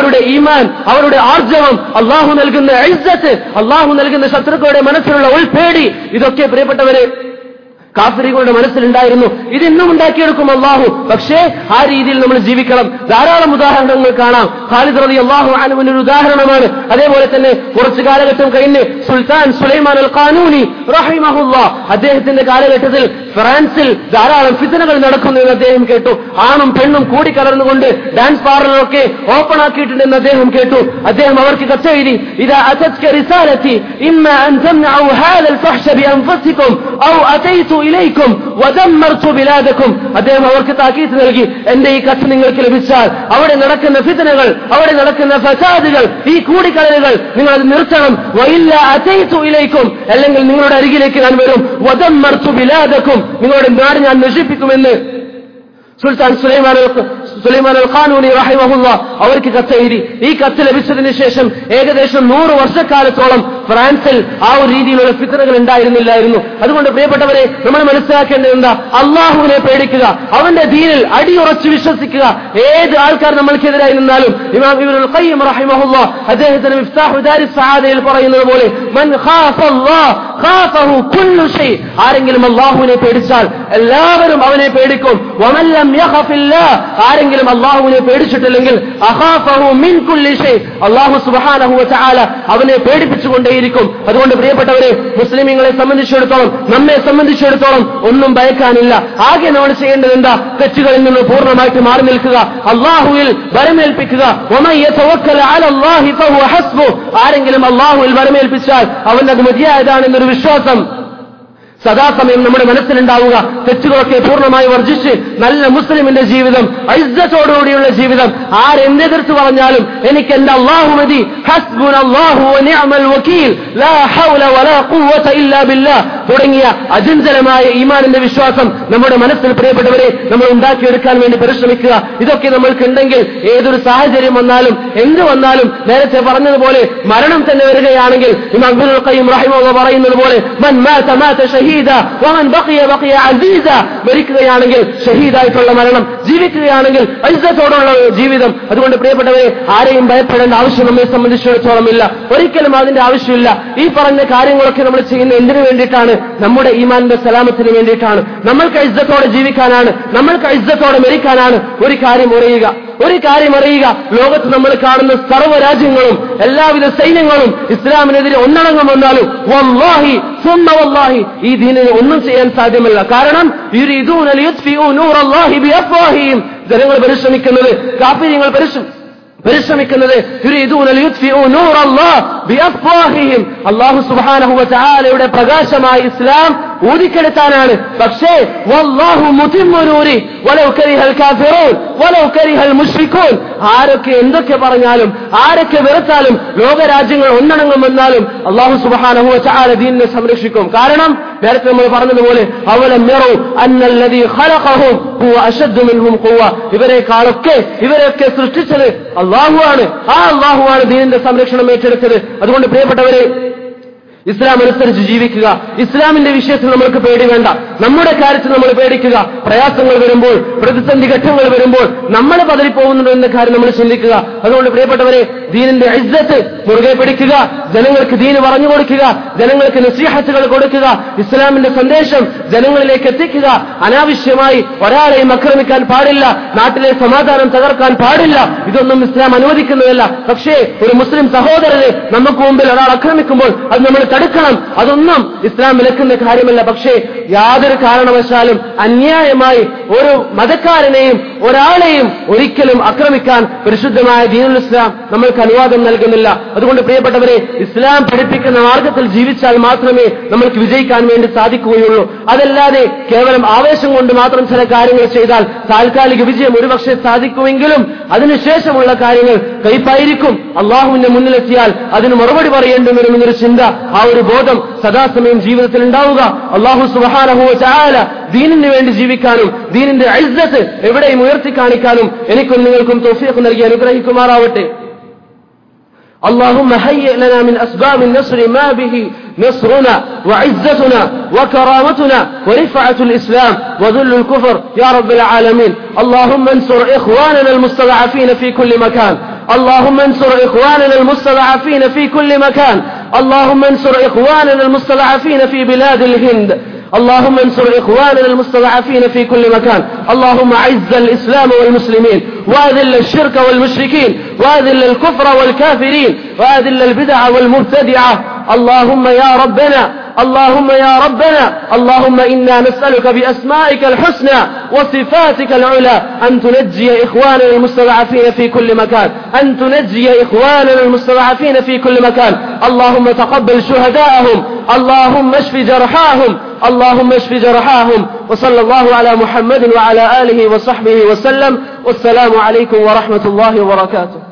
ഈമാൻ, അവരുടെ ആർജവം, അള്ളാഹു നൽകുന്ന ഇസ്സത്ത്, അള്ളാഹു നൽകുന്ന ശത്രുക്കളുടെ മനസ്സിലുള്ള ഉൾപേടി, ഇതൊക്കെ പ്രിയപ്പെട്ടവരെ കാഫിറുകളുടെ മനസ്സിലുണ്ടായിരുന്നു. ഇതിന്നും ഉണ്ടാക്കിയെടുക്കും അള്ളാഹു. പക്ഷേ ആ രീതിയിൽ നമ്മൾ ജീവിക്കണം. ധാരാളം ഉദാഹരണങ്ങൾ കാണാം. ഖാലിദ് റളിയല്ലാഹു അൻഹുവിന്റെ ഒരു ഉദാഹരണമാണ്. അതേപോലെ തന്നെ കുറച്ചു കാലഘട്ടം കഴിഞ്ഞ് സുൽത്താൻ സുലൈമാൻ അൽ ഖാനൂനി റഹിമഹുല്ലാഹ്, അദ്ദേഹത്തിന്റെ കാലഘട്ടത്തിൽ ഫ്രാൻസിൽ ധാരാളം ഫിത്നകൾ നടക്കുന്നു എന്ന് അദ്ദേഹം കേട്ടു. ആണും പെണ്ണും കൂടിക്കലർന്നുകൊണ്ട് ഡാൻസ് പാർലറൊക്കെ ഓപ്പൺ ആക്കിയിട്ടുണ്ടെന്ന് അദ്ദേഹം കേട്ടു. അദ്ദേഹം അവർക്ക് കത്തെഴുതി, ഇദാ അതത്ക റിസാലതി ഇമ്മാ അൻ തംനഉ ഹാദൽ ഫഹ്ശ ബിഅൻഫുസികും ഔ അതൈതു ഇലൈക്കും വദമ്മർതു ബിലാദകും. അദ്ദേഹം അവർക്ക് താക്കീത് നൽകി, എന്റെ ഈ കത്ത് നിങ്ങൾക്ക് ലഭിച്ചാൽ അവിടെ നടക്കുന്ന ഫിത്നകൾ, അവിടെ നടക്കുന്ന ഫസാദുകൾ, ഈ കൂടിക്കലരുകൾ നിങ്ങൾ അത് നിർത്തണം. വഇല്ല അതൈതു ഇലൈക്കും, അല്ലെങ്കിൽ നിങ്ങളുടെ അരികിലേക്ക് ഞാൻ വരും. വദമ്മർതു ബിലാദകും, നിങ്ങളുടെ നാട് ഞാൻ നശിപ്പിക്കുമെന്ന് സുൽത്താൻ സുലൈമാൻ അൽ ഖാനൂനി റഹിമഹുല്ലാഹ് അവർക്ക് കത്തെഴുതി. ഈ കത്ത് ലഭിച്ചതിന് ശേഷം ഏകദേശം 100 വർഷക്കാലത്തോളം ഫ്രാൻസിൽ ആ ഒരു രീതിയിലുള്ള ഫിത്നകൾ ഉണ്ടായിരുന്നില്ലായിരുന്നു. അതുകൊണ്ട് പ്രിയപ്പെട്ടവരെ, നമ്മൾ മനസ്സിലാക്കേണ്ടത് എന്താ? അള്ളാഹുവിനെ പേടിക്കുക, അവന്റെ ദീനിൽ അടിയുറച്ച് വിശ്വസിക്കുക. ഏത് ആൾക്കാർ നമ്മൾക്കെതിരായി നിന്നാലും, ഇമാം ഇബ്നുൽ ഖയ്യിം റഹിമഹുല്ലാഹ് അദ്ദേഹത്തിന് മിഫ്താഹു ദാരിസ് സആദയിൽ പറയുന്നത് പോലെ, മൻ ഖാഫല്ലാഹ് ഖാഫഹു കുല്ലു ഷൈ, ആരെങ്കിലും അള്ളാഹുവിനെ പേടിച്ചാൽ എല്ലാവരും അവനെ പേടിക്കും. വമൻ ലം യഖഫില്ലാഹ്, ആരെങ്കിലും അള്ളാഹുവിനെ പേടിച്ചിട്ടില്ലെങ്കിൽ അഖാഫഹു മിൻ കുല്ലി ഷൈ, അള്ളാഹു സുബ്ഹാനഹു വ തആല അവനെ പേടിപ്പിച്ചുകൊണ്ടേയിരിക്കും. അതുകൊണ്ട് പ്രിയപ്പെട്ടവരെ, മുസ്ലിമീങ്ങളെ സംബന്ധിച്ചിടത്തോളം, നമ്മെ സംബന്ധിച്ചിടത്തോളം ഒന്നും ഭയക്കാനില്ല. ആകെ നമ്മൾ ചെയ്യേണ്ടത് എന്താ? തെറ്റുകളിൽ നിന്ന് പൂർണ്ണമായിട്ട് മാറി നിൽക്കുക, അള്ളാഹുവിൽ വരമേൽപ്പിക്കുക. വമൻ യതവക്കല അലല്ലാഹി ഫഹുവ ഹസ്ബു, ആരെങ്കിലും അള്ളാഹുവിൽ വരമേൽപ്പിച്ചാൽ അവന്റെ അത് മതിയായതാണെന്നൊരു വിശ്വാസം സദാസമയം നമ്മുടെ മനസ്സിലുണ്ടാവുക. തെറ്റുകളൊക്കെ പൂർണ്ണമായി വർജിച്ച് നല്ല മുസ്ലിമിന്റെ ജീവിതം, ഇസ്സത്തോടുകൂടിയുള്ള ജീവിതം. ആരെന്തെതിർത്ത് പറഞ്ഞാലും എനിക്ക് എന്റെ അല്ലാഹു മതി, ഹസ്ബുനല്ലാഹു വ നിഅമൽ വകീൽ, ലാ ഹൗല വലാ ഖുവത ഇല്ലാ ബില്ലാഹ് തുടങ്ങിയ അചഞ്ചലമായ ഈമാനിന്റെ വിശ്വാസം നമ്മുടെ മനസ്സിൽ പ്രിയപ്പെട്ടവരെ നമ്മൾ ഉണ്ടാക്കിയെടുക്കാൻ വേണ്ടി പരിശ്രമിക്കുക. ഇതൊക്കെ നമ്മൾക്കുണ്ടെങ്കിൽ ഏതൊരു സാഹചര്യം വന്നാലും എന്ത് വന്നാലും, നേരത്തെ പറഞ്ഞതുപോലെ മരണം തന്നെ വരികയാണെങ്കിൽ ഇമാം ഇബ്നുൽ ഖയ്യിം റഹിമഹുല്ലാഹ് പറയുന്നത് പോലെ, മൻ മാത മാത ഷഹീദ വമൻ ബഖിയ ബഖിയ അസീസ, മരിക്കുകയാണെങ്കിൽ ഷഹീദായിട്ടുള്ള മരണം, ജീവിക്കുകയാണെങ്കിൽ ഇസ്സത്തോടുള്ള ജീവിതം. അതുകൊണ്ട് പ്രിയപ്പെട്ടവരെ, ആരെയും ഭയപ്പെടേണ്ട ആവശ്യം നമ്മെ സംബന്ധിച്ചിടത്തോളം ഇല്ല, ഒരിക്കലും അതിന്റെ ആവശ്യമില്ല. ഈ പറഞ്ഞ കാര്യങ്ങളൊക്കെ നമ്മൾ ചെയ്യുന്ന എന്തിനു വേണ്ടിയിട്ടാണ്? നമ്മുടെ ഈമാനിന്റെ സലാമത്തിന് വേണ്ടിയിട്ടാണ്. നമ്മൾക്ക് ഇസ്സത്തോടെ ജീവിക്കാനാണ്, നമ്മൾക്ക് ഇസ്സത്തോടെ മരിക്കാനാണ്. ഒരു കാര്യം അറിയുക, ലോകത്ത് നമ്മൾ കാണുന്ന സർവ്വ രാജ്യങ്ങളും എല്ലാവിധ സൈന്യങ്ങളും ഇസ്ലാമിനെതിരെ ഒന്നടങ്കം വന്നാലും വല്ലാഹി സുമ്മ വല്ലാഹി ഈ ദീനിനെ ഒന്നും ചെയ്യാൻ സാധ്യമല്ല. കാരണം യുരീദൂന ലിയുത്ഫിഉ നൂറല്ലാഹി ബിഅഫ്വാഹിഹിം, ജനങ്ങൾ പരിശ്രമിക്കുന്നത്, കാഫിര്യങ്ങൾ പരിശ്രമിക്കുന്നത് യുരീദൂന ലിയുത്ഫിഉ നൂറല്ലാഹി ബിഅഫ്വാഹിഹിം, അല്ലാഹു സുബ്ഹാനഹു വ തആലയുടെ പ്രകാശമായ ഇസ്ലാം ഊതിക്കെടുത്താനാണ്. പക്ഷേ വല്ലാഹു മുതിമ്മു നൂരി വലൗ കരിഹൽ കാഫിറൂൻ വലൗ കരിഹൽ മുശ്രികൂൻ, ആരൊക്കെ എന്തൊക്കെ പറഞ്ഞാലും, ആരൊക്കെ വെറുത്താലും, ലോകരാജ്യങ്ങൾ ഒന്നടങ്കം വന്നാലും അല്ലാഹു സുബ്ഹാനഹു വ തആല ദീനിനെ സംരക്ഷിക്കും. കാരണം നേരത്തെ നമ്മൾ പറഞ്ഞതുപോലെ, അവലം യറൂ അന്നല്ലദീ ഖലഖഹും ഹുവ അശദ്ദു മിൻഹും ഖുവ്വ, ഇവരെയൊക്കെ സൃഷ്ടിച്ചത് അല്ലാഹുവാണ്. ആ അല്ലാഹുവാണ് ദീനിന്റെ സംരക്ഷണം ഏറ്റെടുത്തത്. അതുകൊണ്ട് പ്രിയപ്പെട്ടവരെ, ഇസ്ലാം അനുസരിച്ച് ജീവിക്കുക. ഇസ്ലാമിന്റെ വിഷയത്തിൽ നമ്മൾക്ക് പേടി വേണ്ട. നമ്മുടെ കാര്യത്തിൽ നമ്മൾ പേടിക്കുക. പ്രയാസങ്ങൾ വരുമ്പോൾ, പ്രതിസന്ധി ഘട്ടങ്ങൾ വരുമ്പോൾ നമ്മൾ പതറിപ്പോകുന്നുണ്ടോ എന്ന കാര്യം നമ്മൾ ചിന്തിക്കുക. അതുകൊണ്ട് പ്രിയപ്പെട്ടവരെ, ദീനിന്റെ ഇസ്സത്ത് മുറുകെ പിടിക്കുക, ജനങ്ങൾക്ക് ദീന് പറഞ്ഞു കൊടുക്കുക, ജനങ്ങൾക്ക് നസീഹത്തുകൾ കൊടുക്കുക, ഇസ്ലാമിന്റെ സന്ദേശം ജനങ്ങളിലേക്ക് എത്തിക്കുക. അനാവശ്യമായി ഒരാളെയും ആക്രമിക്കാൻ പാടില്ല, നാട്ടിലെ സമാധാനം തകർക്കാൻ പാടില്ല. ഇതൊന്നും ഇസ്ലാം അനുവദിക്കുന്നതല്ല. പക്ഷേ ഒരു മുസ്ലിം സഹോദരനെ നമുക്ക് മുമ്പിൽ ഒരാൾ ആക്രമിക്കുമ്പോൾ അത് നമ്മൾ തടുക്കണം. അതൊന്നും ഇസ്ലാം വിലക്കുന്ന കാര്യമല്ല. പക്ഷേ യാതൊരു കാരണവശാലും അന്യായമായി ഒരു മതക്കാരനെയും ഒരാളെയും ഒരിക്കലും ആക്രമിക്കാൻ പരിശുദ്ധമായ ദീനുൽ ഇസ്ലാം നമ്മൾക്ക് അനുവാദം നൽകുന്നില്ല. അതുകൊണ്ട് പ്രിയപ്പെട്ടവരെ, ഇസ്ലാം പഠിപ്പിക്കുന്ന മാർഗത്തിൽ ജീവിച്ചാൽ മാത്രമേ നമ്മൾക്ക് വിജയിക്കാൻ വേണ്ടി സാധിക്കുകയുള്ളൂ. അതല്ലാതെ കേവലം ആവേശം കൊണ്ട് മാത്രം ചില കാര്യങ്ങൾ ചെയ്താൽ താൽക്കാലിക വിജയം ഒരുപക്ഷെ സാധിക്കുമെങ്കിലും അതിനുശേഷമുള്ള കാര്യങ്ങൾ കൈപ്പായിരിക്കും. അള്ളാഹുവിന്റെ മുന്നിലെത്തിയാൽ അതിന് മറുപടി പറയേണ്ടി വരുമെന്നൊരു ചിന്ത, ആ ഒരു ബോധം സദാസമയം ജീവിതത്തിൽ ഉണ്ടാവുക. അല്ലാഹു സുബ്ഹാനഹു വ തആല ദീനിന് വേണ്ടി ജീവിക്കാനും ദീനിന്റെ ഇസ്സത്ത് എവിടെയും ഉയർത്തി കാണിക്കാനും എനിക്കും നിങ്ങൾക്കും തൗഫീഖ് നൽകി അനുഗ്രഹിക്കുമാറാവട്ടെ. اللهم هيئ لنا من أسباب النصر ما به نصرنا وعزتنا وكرامتنا ورفعة الإسلام وذل الكفر يا رب العالمين. اللهم انصر إخواننا المستضعفين في كل مكان. اللهم انصر إخواننا المستضعفين في كل مكان، اللهم انصر إخواننا المستضعفين في بلاد الهند، اللهم انصر إخواننا المستضعفين في كل مكان. اللهم أعز الإسلام والمسلمين، وأذل الشرك والمشركين، وأذل الكفر والكافرين، وأذل البدع والمبتدعة. اللهم يا ربنا، اللهم يا ربنا، اللهم إنا نسألك بأسمائك الحسنى وصفاتك العلى أن تنجي إخواننا المستضعفين في كل مكان، أن تنجي إخواننا المستضعفين في كل مكان. اللهم تقبل شهداءهم، اللهم اشف جرحاهم، اللهم اشف جرحاهم. وصلى الله على محمد وعلى آله وصحبه وسلم، والسلام عليكم ورحمة الله وبركاته.